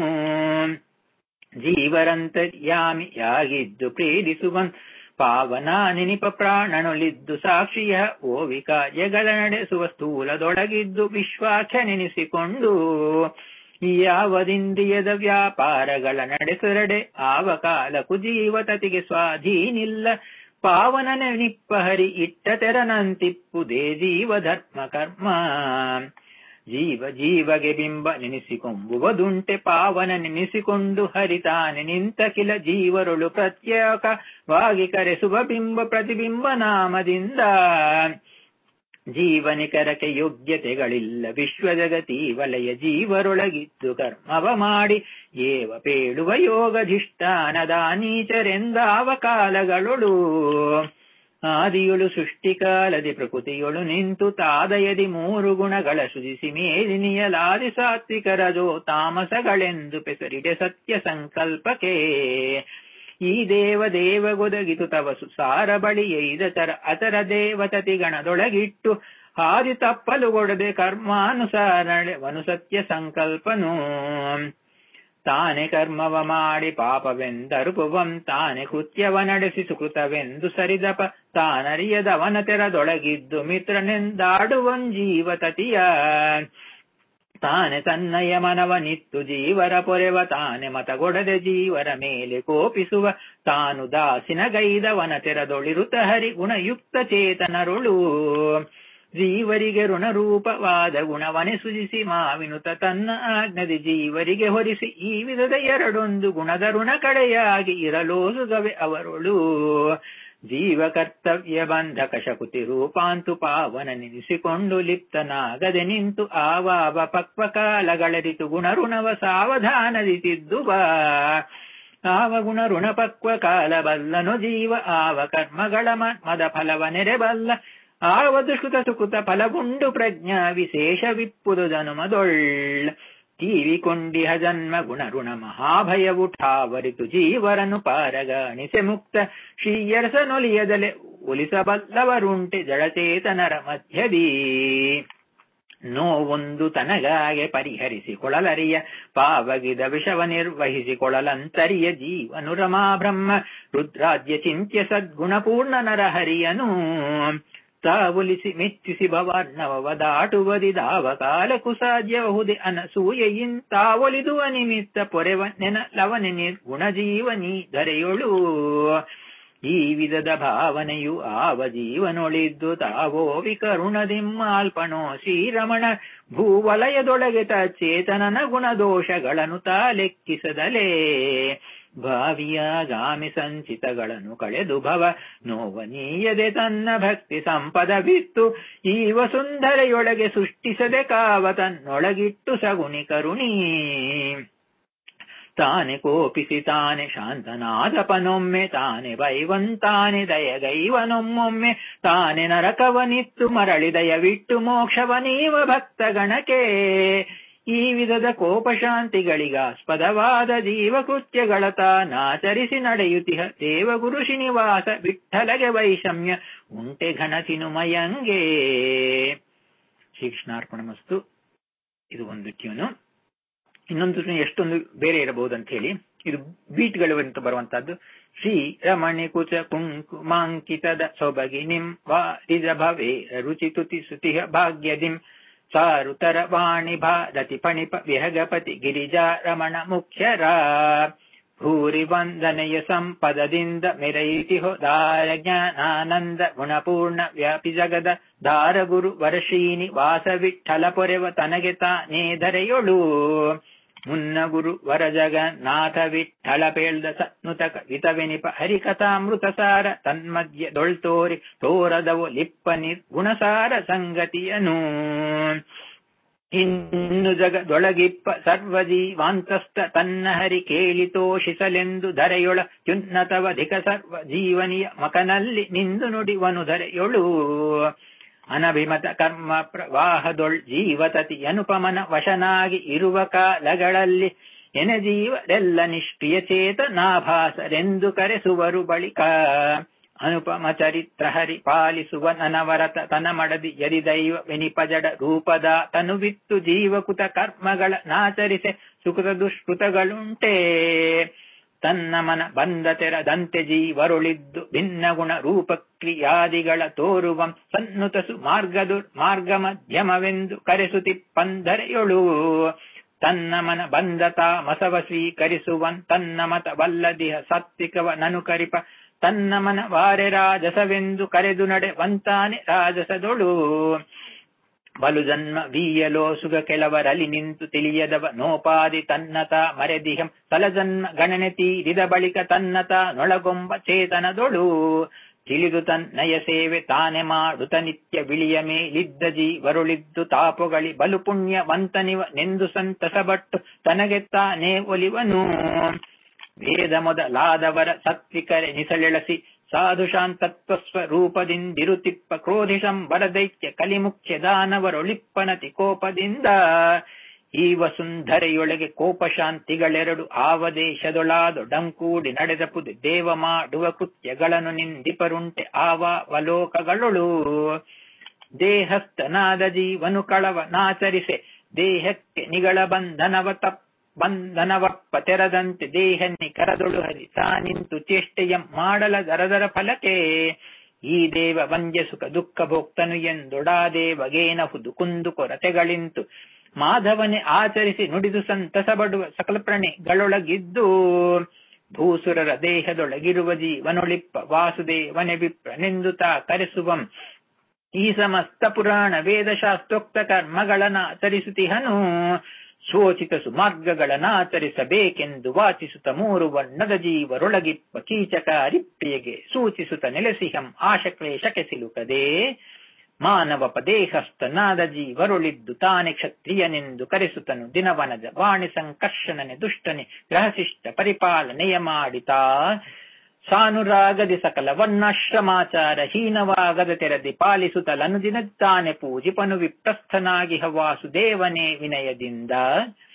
ಜೀವರಂತರ್ಯಾಮಿಯಾಗಿದ್ದು ಪ್ರೇರಿಸುವನ್ ಪಾವನ ನೆನಿಪ ಪ್ರಾಣನೊಳಿದ್ದು ಸಾಕ್ಷಿಯ ಓವಿ ಕಾರ್ಯಗಳ ನಡೆಸುವ ಸ್ಥೂಲದೊಳಗಿದ್ದು ವಿಶ್ವಾಖ್ಯ ನೆನೆಸಿಕೊಂಡು ಯಾವದಿಂದ್ರಿಯದ ವ್ಯಾಪಾರಗಳ ನಡೆಸರಡೆ ಆವ ಕಾಲಕು ಜೀವತತಿಗೆ ಸ್ವಾಧೀನಿಲ್ಲ ಪಾವನ ನೆನಿಪ್ಪ ಹರಿ ಇಟ್ಟ ತೆರನಂತಿಪ್ಪುದೇ ಜೀವ ಧರ್ಮ ಕರ್ಮ ಜೀವ ಜೀವಗೆ ಬಿಂಬ ನೆನೆಸಿಕೊಂಬುವುದುಂಟೆ ಪಾವನ ನೆನೆಸಿಕೊಂಡು ಹರಿತಾನೆ ನಿಂತ ಕಿಲ ಜೀವರೊಳು ಪ್ರತ್ಯೇಕವಾಗಿ ಕರೆಸುವ ಬಿಂಬ ಪ್ರತಿಬಿಂಬ ನಾಮದಿಂದ ಜೀವನಿಕರಕ್ಕೆ ಯೋಗ್ಯತೆಗಳಿಲ್ಲ ವಿಶ್ವಜಗತಿ ವಲಯ ಜೀವರೊಳಗಿದ್ದು ಕರ್ಮವ ಮಾಡಿ ಏವ ಪೇಳುವ ಯೋಗಧಿಷ್ಠಾನದ ನೀಚರೆಂದಾವ ಕಾಲಗಳೊಳು ಆದಿಯೊಳು ಸೃಷ್ಟಿಕಾಲದಿ ಪ್ರಕೃತಿಯೊಳು ನಿಂತು ತಾದಯದಿ ಮೂರು ಗುಣಗಳ ಸೃಜಿಸಿ ಮೇಲಿನಿಯಲಾದಿ ಸಾತ್ವಿಕರಜೋ ತಾಮಸಗಳೆಂದು ಪೆಸರಿಡೆ ಸತ್ಯ ಸಂಕಲ್ಪಕ್ಕೆ ಈ ದೇವ ದೇವಗೊದಗಿತು ತವ ಸುಸಾರ ಬಳಿ ಎಯ್ದ ತರ ಅತರ ದೇವತತಿ ಗಣದೊಳಗಿಟ್ಟು ಹಾದಿ ತಪ್ಪಲುಗೊಡದೆ ಕರ್ಮಾನುಸಾರವನು ಸತ್ಯ ಸಂಕಲ್ಪನು ತಾನೆ ಕರ್ಮವ ಮಾಡಿ ಪಾಪವೆಂದರುಪುವಂ ತಾನೆ ಕೃತ್ಯವ ನಡೆಸಿ ಸುಕೃತವೆಂದು ಸರಿದಪ ತಾನರಿಯದವನ ತೆರದೊಳಗಿದ್ದು ಮಿತ್ರನೆಂದಾಡುವಂ ಜೀವತತಿಯ ತಾನೆ ತನ್ನಯ ಮನವನಿತ್ತು ಜೀವರ ಪೊರೆವ ತಾನೆ ಮತಗೊಡದೆ ಜೀವರ ಮೇಲೆ ಕೋಪಿಸುವ ತಾನು ದಾಸಿನ ಗೈದವನ ತೆರದೊಳಿರುತ ಹರಿ ಗುಣಯುಕ್ತ ಚೇತನರುಳು ಜೀವರಿಗೆ ಋಣರೂಪವಾದ ಗುಣವನೆ ಸೃಜಿಸಿ ಮಾವಿನುತ ತನ್ನ ಆಜ್ಞದಿ ಜೀವರಿಗೆ ಹೊರಿಸಿ ಈ ವಿಧದ ಎರಡೊಂದು ಗುಣದ ಋಣ ಕಡೆಯಾಗಿ ಇರಲೋಸುಗವೆ ಅವರೊಳು ಜೀವ ಕರ್ತವ್ಯ ಬಂಧಕ ಶಕುತಿ ರೂಪಾಂತು ಪಾವನ ನೆನೆಸಿಕೊಂಡು ಲಿಪ್ತನಾಗದೆ ನಿಂತು ಆವಾವ ಪಕ್ವ ಕಾಲಗಳರಿತು ಗುಣಋಣವ ಸಾವಧಾನದಿ ತಿದ್ದುವ ಆವ ಗುಣ ಋಣ ಪಕ್ವ ಕಾಲ ಬಲ್ಲನು ಜೀವ ಆವ ಕರ್ಮಗಳ ಮದ ಫಲವ ನೆರೆಬಲ್ಲ ಆವ ದುಷ್ಕೃತ ಸುಕೃತ ಫಲಗುಂಡು ಪ್ರಜ್ಞಾ ವಿಶೇಷ ವಿಪ್ಪುದು ಜನುಮದೊಳ್ ತೀರಿಕೊಂಡಿಹ ಜನ್ಮ ಗುಣಋಣ ಮಹಾಭಯವು ಠಾವರಿತು ಜೀವರನು ಪಾರಗಾಣಿಸೆ ಮುಕ್ತ ಶ್ರೀಯರಸನೊಲಿಯದಲೆ ಒಲಿಸಬಲ್ಲವರುಂಟೆ ಜಡಚೇತನರ ಮಧ್ಯದೀ. ನೋವೊಂದು ತನಗಾಗೆ ಪರಿಹರಿಸಿಕೊಳ್ಳಲರಿಯ ಪಾವಗಿದ ವಿಷವ ನಿರ್ವಹಿಸಿಕೊಳ್ಳಲಂತರಿಯ ಜೀವನು ರಮಾ ಬ್ರಹ್ಮ ರುದ್ರಾದ್ಯ ಚಿಂತ್ಯ ಸದ್ಗುಣಪೂರ್ಣ ನರಹರಿಯನು ತಾವೊಲಿಸಿ ಮೆಚ್ಚಿಸಿ ಭವಾರ್ಣವ ದಾಟುವದಿದಾವ ಕಾಲಕ್ಕೂ ಸಾಧ್ಯಬಹುದೆ ಅನಸೂಯೆಯಿನ್ ತಾವೊಲಿದು ಅನಿಮಿತ್ತ ಪೊರೆವ ನೆನಲವನೆ ನಿರ್ಗುಣ ಜೀವನೀ ಧರೆಯೊಳು. ಈ ವಿಧದ ಭಾವನೆಯು ಆವ ಜೀವನೊಳಿದ್ದು ತಾವೋ ವಿಕರುಣದಿಮ್ಮಾಲ್ಪಣೋ ಶ್ರೀರಮಣ ಭೂವಲಯದೊಳಗೆ ತಚ್ಚೇತನನ ಗುಣದೋಷಗಳನ್ನು ತಾಲೆಕ್ಕಿಸದಲೇ ಭಾವಿಯಾಗಾಮಿ ಸಂಚಿತಗಳನ್ನು ಕಳೆದು ಭವ ನೋವನೀಯದೆ ತನ್ನ ಭಕ್ತಿ ಸಂಪದವಿತ್ತು ಈ ವಸುಂಧರೆಯೊಳಗೆ ಸೃಷ್ಟಿಸದೆ ಕಾವ ತನ್ನೊಳಗಿಟ್ಟು ಸಗುಣಿ ಕರುಣೀ. ತಾನೆ ಕೋಪಿಸಿ ತಾನೆ ಶಾಂತನಾದಪನೊಮ್ಮೆ ತಾನೆ ಬೈವಂತಾನೆ ದಯಗೈವನೊಮ್ಮೊಮ್ಮೆ ತಾನೆ ನರಕವನಿತ್ತು ಮರಳಿ ದಯವಿಟ್ಟು ಮೋಕ್ಷವನೀವ ಭಕ್ತ ಗಣಕ್ಕೆ. ಈ ವಿಧದ ಕೋಪಶಾಂತಿಗಳಿಗಾಸ್ಪದವಾದ ಜೀವಕೃತ್ಯಗಳ ತಾನಾಚರಿಸಿ ನಡೆಯುತಿಹ ದೇವಗುರು ಶ್ರೀನಿವಾಸ ವಿಠ್ಠಲಗೆ ವೈಷಮ್ಯ ಉಂಟೆ ಘನಸಿನುಮಯಂಗೆ. ಶ್ರೀಕೃಷ್ಣಾರ್ಪಣಮಸ್ತು. ಇದು ಒಂದು ಟ್ಯೂನು. ಇನ್ನೊಂದು ಎಷ್ಟೊಂದು ಬೇರೆ ಇರಬಹುದು ಅಂತ ಹೇಳಿ ಇದು ಬೀಟ್ಗಳು ಅಂತ ಬರುವಂತಹದ್ದು. ಶ್ರೀ ರಮಣಿ ಕುಚ ಕುಂಕುಮಾಂಕಿತದ ಸೊಬಗಿ ನಿಂ ವಾರಿಜ ಭವೇ ರುಚಿ ತುತಿ ಸುತಿಹ ಭಾಗ್ಯದಿಂ ಸಾರುತರ ವಾಣಿ ಭಾರತಿ ಪಣಿಪ ವಿಹಗಪತಿ ಗಿರಿಜಾ ರಮಣ ಮುಖ್ಯರ ಭೂರಿ ವಂದನೆಯ ಸಂಪದದಿಂದ ಮೆರೆಯಿತಿಹೊ ದಾರ ಜ್ಞಾನಾನಂದ ಗುಣಪೂರ್ಣ ವ್ಯಾಪಿ ಜಗದ ದಾರ ಗುರು ವರಶ್ರೀನಿ ವಾಸ ವಿಠ್ಠಲ ಪೊರೆವ ತನಗೆ ತಾನೇ ಧರೆಯೊಳು. ಮುನ್ನ ಗುರು ವರ ಜಗನ್ನಾಥ ವಿಠ್ಠಲ ಪೇಳ್ದ ಸತ್ನುತಕ ವಿತವೆನಿಪ ಹರಿಕಥಾಮೃತ ಸಾರ ತನ್ಮಧ್ಯ ದೊಳ್ತೋರಿ ತೋರದವು ಲಿಪ್ಪ ನಿರ್ಗುಣಸಾರ ಸಂಗತಿಯನು. ಇನ್ನು ಜಗದೊಳಗಿಪ್ಪ ಸರ್ವಜೀವಾಂತಸ್ಥ ತನ್ನ ಹರಿ ಕೇಳಿ ತೋಷಿಸಲೆಂದು ಧರೆಯೊಳ ತ್ಯುನ್ನತವಧಿಕ ಸರ್ವ ಜೀವನಿಯ ಮಕನಲ್ಲಿ ನಿಂದು ನುಡಿವನು ಧರೆಯೊಳು. ಅನಭಿಮತ ಕರ್ಮ ಪ್ರವಾಹದೊಳ್ ಜೀವತತಿ ಅನುಪಮನ ವಶನಾಗಿ ಇರುವ ಕಾಲಗಳಲ್ಲಿ ಎನೆ ಜೀವರೆಲ್ಲ ನಿಷ್ಕ್ರಿಯ ಚೇತನಾಭಾಸರೆಂದು ಕರೆಸುವರು ಬಳಿಕ. ಅನುಪಮ ಚರಿತ್ರ ಹರಿ ಪಾಲಿಸುವ ನನವರತ ತನ ಮಡದಿ ಯದಿ ದೈವ ವೆನಿಪ ಜಡ ರೂಪದ ತನುವಿತ್ತು ಜೀವಕುತ ಕರ್ಮಗಳ ನಾಚರಿಸೆ ಸುಕೃತ ದುಷ್ಕೃತಗಳುಂಟೆ. ತನ್ನ ಮನ ಬಂದ ತೆರದಂತೆ ಜೀವರುಳಿದ್ದು ಭಿನ್ನ ಗುಣ ರೂಪಕ್ರಿಯಾದಿಗಳ ತೋರುವಂ ಸನ್ನುತಸು ಮಾರ್ಗದು ಮಾರ್ಗ ಮಧ್ಯಮವೆಂದು ಕರೆಸುತಿಪ್ಪಂಧರೆಯೊಳು. ತನ್ನ ಮನ ಬಂದತಾ ಮಸವ ಸ್ವೀಕರಿಸುವನ್ ತನ್ನ ಮತ ವಲ್ಲದಿಹ ಸಾತ್ವಿಕವ ನನು ಕರಿಪ ತನ್ನ ಮನ ವಾರೆ ರಾಜಸವೆಂದು ಕರೆದು ನಡೆವಂತಾನೆ ರಾಜಸದೊಳು. ಬಲು ಜನ್ಮ ವೀಯಲೋ ಸುಗ ಕೆಲವರಲ್ಲಿ ನಿಂತು ತಿಳಿಯದವ ನೋಪಾದಿ ತನ್ನತ ಮರೆದಿಹಂ ಸಲಜನ್ಮ ಗಣನೆ ತೀರಿದ ಬಳಿಕ ತನ್ನತ ನೊಳಗೊಂಬ ಚೇತನದೊಳು. ತಿಳಿದು ತನ್ನಯ ಸೇವೆ ತಾನೆ ಮಾಡುತ್ತ ನಿತ್ಯ ವಿಳಿಯ ಮೇಲಿದ್ದ ಜೀವರುಳಿದ್ದು ತಾಪುಗಳಿ ಬಲು ಪುಣ್ಯವಂತನಿವ ನೆಂದು ಸಂತಸಬಟ್ಟು ತನಗೆ ತಾನೇ ಒಲಿವನು. ವೇದ ಮೊದಲಾದವರ ಸತ್ವಿಕರೆ ನಿಸಳೆಳಸಿ ಸಾಧು ಶಾಂತತ್ವಸ್ವರೂಪದಿಂದಿರುತಿಪ್ಪ ಕ್ರೋಧಿಶಂ ಬರದೈತ್ಯ ಕಲಿಮುಖ್ಯ ದಾನವರೊಳಿಪ್ಪನತಿ ಕೋಪದಿಂದ. ಈ ವಸುಂಧರೆಯೊಳಗೆ ಕೋಪಶಾಂತಿಗಳೆರಡು ಆವದೇಶದೊಳಾದೊಡಂಕೂಡಿ ನಡೆದ ಪುದು ದೇವ ಮಾಡುವ ಕೃತ್ಯಗಳನ್ನು ನಿಂದಿಪರುಂಟೆ ಆವಾವಲೋಕಗಳೊಳು. ದೇಹಸ್ಥನಾದ ಜೀವನು ಕಳವ ನಾಚರಿಸೆ ದೇಹಕ್ಕೆ ನಿಗಳ ಬಂಧನವ ತಪ್ಪ ಬಂಧನವಪ್ಪ ತೆರದಂತೆ ದೇಹನ್ನಿ ಕರದೊಳು ಹರಿ ತಾನಿಂತು ಚೇಷ್ಟೆಯಂ ಮಾಡಲ ದರದರ ಫಲಕೆ. ಈ ದೇವ ವಂದ್ಯ ಸುಖ ದುಃಖ ಭೋಕ್ತನು ಎಂದೊಡಾ ದೇವಗೇನಹುದು ಕುಂದು ಕೊರತೆಗಳಿಂತು ಮಾಧವನೆ ಆಚರಿಸಿ ನುಡಿದು ಸಂತಸ ಬಡುವ ಸಕಲ ಪ್ರಾಣಿಗಳೊಳಗಿದ್ದು. ಭೂಸುರರ ದೇಹದೊಳಗಿರುವ ಜೀವನೊಳಿಪ್ಪ ವಾಸುದೇವನೆ ವಿಪ್ರನೆಂದು ತಾ ಕರೆಸುವಂ ಈ ಸಮಸ್ತ ಪುರಾಣ ವೇದ ಶಾಸ್ತ್ರೋಕ್ತ ಕರ್ಮಗಳನ್ನಾಚರಿಸುತ್ತಿಹನು. ಶೋಚಿತ ಸುಮಾರ್ಗಗಳನ್ನಾಚರಿಸಬೇಕೆಂದು ವಾಚಿಸುತ್ತ ಮೂರು ವರ್ಣದ ಜೀವರೊಳಗಿಪ್ಪ ಕೀಚಕಾರಿ ಪ್ರಿಯಗೆ ಸೂಚಿಸುತ್ತ ನೆಲೆಸಿಹಂ ಆಶಕ್ಲೇಶಕ್ಕೆ ಸಿಲುಕದೆ. ಮಾನವ ಪದೇಹಸ್ಥನಾದ ಜೀವರೊಳಿದ್ದು ತಾನೆ ಕ್ಷತ್ರಿಯನೆಂದು ಕರೆಸುತ್ತನು ದಿನವನಜ ವಾಣಿ ಸಂಕರ್ಷಣನೆ ದುಷ್ಟನೆ ಗ್ರಹಶಿಷ್ಟ ಪರಿಪಾಲನೆಯ ಮಾಡಿತಾ. ಸಾನುರಾಗದಿ ಸಕಲ ವರ್ಣಾಶ್ರಮಾಚಾರ ಹೀನವಾಗದ ತೆರದಿ ಪಾಲಿಸುತ್ತಲನು ದಿನ ತಾನೆ ಪೂಜಿಪನು ವಿಪ್ರಸ್ಥನಾಗಿ ವಾಸುದೇವನೇ ವಿನಯದಿಂದ.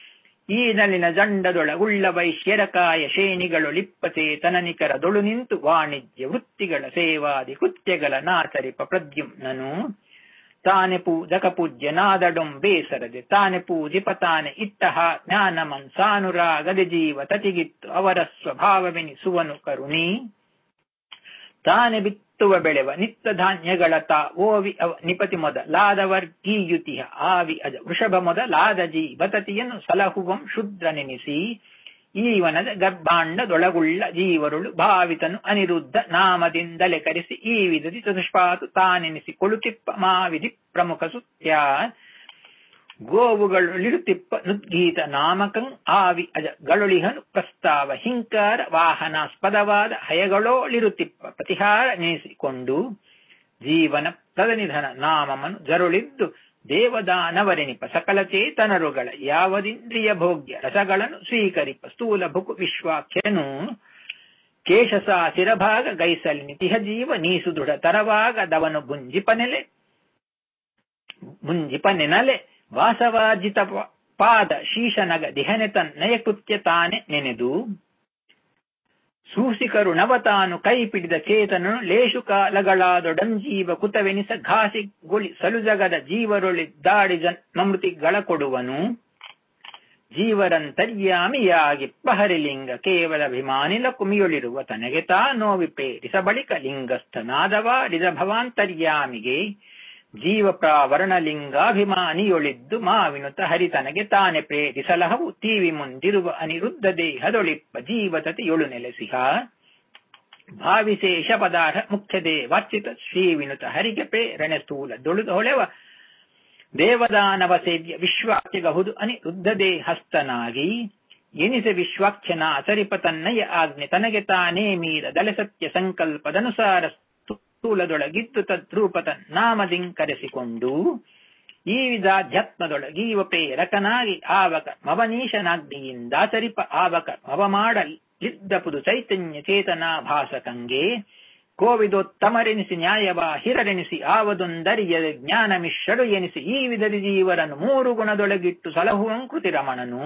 ಈ ನಲಿನ ಜಂಡದೊಳಗುಳ್ಳ ವೈಶ್ಯರಕಾಯ ಶ್ರೇಣಿಗಳೊಳಿಪ್ಪತೆ ತನನಿಕರದೊಳು ನಿಂತು ವಾಣಿಜ್ಯ ವೃತ್ತಿಗಳ ಸೇವಾದಿ ಕೃತ್ಯಗಳ ನಾಚರಿಪ ಪ್ರದ್ಯುಮ್ನನು ತಾನೆ ಪೂಜಕ ಪೂಜ್ಯನಾದಡೊಂ ಬೇಸರದೆ ತಾನೆ ಪೂಜಿಪ ತಾನೆ ಇಟ್ಟಹ ಜ್ಞಾನಮನ್ ಸಾನುರಾಗದೆ ಜೀವ ತತಿಗಿತ್ತು ಅವರ ಸ್ವಭಾವವೆನಿಸುವನು ಕರುಣಿ ತಾನೆ ಬಿತ್ತುವ ಬೆಳೆವ ನಿತ್ಯ ಧಾನ್ಯಗಳ ತಾ ಓವಿ ಅವ ನಿಪತಿ ಮೊದಲಾದವರ್ಗೀಯುತಿಹ ಆವಿ ಅಜ ವೃಷಭ ಮೊದಲಾದ ಜೀವತತಿಯನ್ನು ಸಲಹುವಂ ಶುದ್ರ ನೆನೆಸಿ ಈವನದ ಗರ್ಭಾಂಡದೊಳಗುಳ್ಳ ಜೀವರುಳು ಭಾವಿತನು ಅನಿರುದ್ಧ ನಾಮದಿಂದಲೆ ಕರೆಸಿ ಈ ವಿಧದಿ ಚತುಷ್ಪಾತು ತಾನೆನಿಸಿ ಕೊಳುತಿಪ್ಪ ಮಾವಿಧಿ ಪ್ರಮುಖ ಸುತ್ಯ ಗೋವುಗಳಿರುತಿಪ್ಪ ನುದ್ಗೀತ ನಾಮಕಂ ಆವಿ ಅಜ ಗಳೊಳಿಹನು ಪ್ರಸ್ತಾವ ಹಿಂಕಾರ ವಾಹನಾಸ್ಪದವಾದ ಹಯಗಳೋಳಿರುತಿಪ್ಪ ಪ್ರತಿಹಾರ ನೆನೆಸಿಕೊಂಡು ಜೀವನ ಪ್ರದನಿಧನ ನಾಮಮನು ಜರುಳಿದ್ದು ದೇವದಾನವರೆನಿಪ ಸಕಲ ಚೇತನರುಗಳ ಯಾವದಿಂದ್ರಿಯ ಭೋಗ್ಯ ರಸಗಳನ್ನು ಸ್ವೀಕರಿಪ ಸ್ಥೂಲ ಭುಕು ವಿಶ್ವಾಖ್ಯನು ಕೇಶಸ ಶಿರಭಾಗ ಗೈಸಲಿ ತಿಹ ಜೀವ ನೀಸು ದೃಢ ತರವಾಗ ದವನು ಭುಂಜಿಪನೆಲೆ ಭುಂಜಿಪನೆನಲೆ ವಾಸವಾಜಿತ ಪಾದ ಶೀಶನಗ ದಿಹನೆ ತನ್ನಯ ಕೃತ್ಯ ತಾನೆ ನೆನೆದು ಸೂಸಿಕರು ನವತಾನು ಕೈ ಪಿಡಿದ ಚೇತನನು ಲೇಷು ಕಾಲಗಳಾದೊಡಂಜೀವ ಕುತವೆನಿಸ ಘಾಸಿ ಗುಳಿ ಸಲುಜಗದ ಜೀವರೊಳಿದ್ದಾಡಿ ಜನ್ಮಮೃತಿಗಳ ಕೊಡುವನು ಜೀವರಂತರ್ಯಾಮಿಯಾಗಿ ಪಹರಿಲಿಂಗ ಕೇವಲ ಅಭಿಮಾನಿಲ ಕುಮಿಯೊಳಿರುವ ತನಗೆ ತಾ ನೋವಿಪೇರಿಸ ಬಳಿಕ ಲಿಂಗಸ್ಥನಾದವಾಡಿದ ಭವಾಂತರ್ಯಾಮಿಗೆ ಜೀವ ಪ್ರಾವರಣಲಿಂಗಾಭಿಮಾನಿಯೊಳಿದ್ದು ಮಾವಿನುತ ಹರಿತನಗೆ ತಾನೆ ಪ್ರೇರಿಸಲಹವು ತೀವಿ ಮುಂದಿರುವ ಅನಿರುದ್ಧ ದೇಹದೊಳಿಪ್ಪ ಜೀವತತಿಯೊಳು ನೆಲೆಸಿಹ ಭಾವಿಶೇಷ ಪದಾರ್ಥ ಮುಖ್ಯ ದೇವಾರ್ಚಿತ ಶ್ರೀವಿನುತ ಹರಿಗೆ ಪ್ರೇರಣೆ ಸ್ಥೂಲ ದೊಳು ಹೊಳೆವ ದೇವದಾನವ ಸೇವ್ಯ ವಿಶ್ವಾಖ್ಯಗಹುದು ಅನಿರುದ್ಧ ದೇಹಸ್ಥನಾಗಿ ಎನಿಸೆ ವಿಶ್ವಾಖ್ಯನ ಅಚರಿಪ ತನ್ನಯ ಆಜ್ಞೆ ತನಗೆ ತಾನೇ ಮೀರ ದಲೆ ಸತ್ಯ ಸಂಕಲ್ಪದನುಸಾರ ಸ್ಥೂಲದೊಳಗಿದ್ದು ತದ್ರೂಪತ ನಾಮದಿಂಕರೆಸಿಕೊಂಡು ಈ ವಿಧಾಧ್ಯಾತ್ಮದೊಳಗೀವ ಪ್ರೇರಕನಾಗಿ ಆವಕ ಮವನೀಶನಾಗ್ನಿಯಿಂದಾಚರಿಪ ಆವಕ ಮವ ಮಾಡಲಿದ್ದ ಪುದು ಚೈತನ್ಯ ಚೇತನಾ ಭಾಸಕಂಗೆ ಕೋವಿದೋತ್ತಮರೆನಿಸಿ ನ್ಯಾಯವಾ ಹಿರರೆನಿಸಿ ಆವದೊಂದರಿಯ ಜ್ಞಾನಮಿಶ್ರಡು ಎನಿಸಿ ಈ ವಿಧದಿ ಜೀವರನ್ನು ಮೂರು ಗುಣದೊಳಗಿಟ್ಟು ಸಲಹುವಂಕೃತಿ ರಮಣನು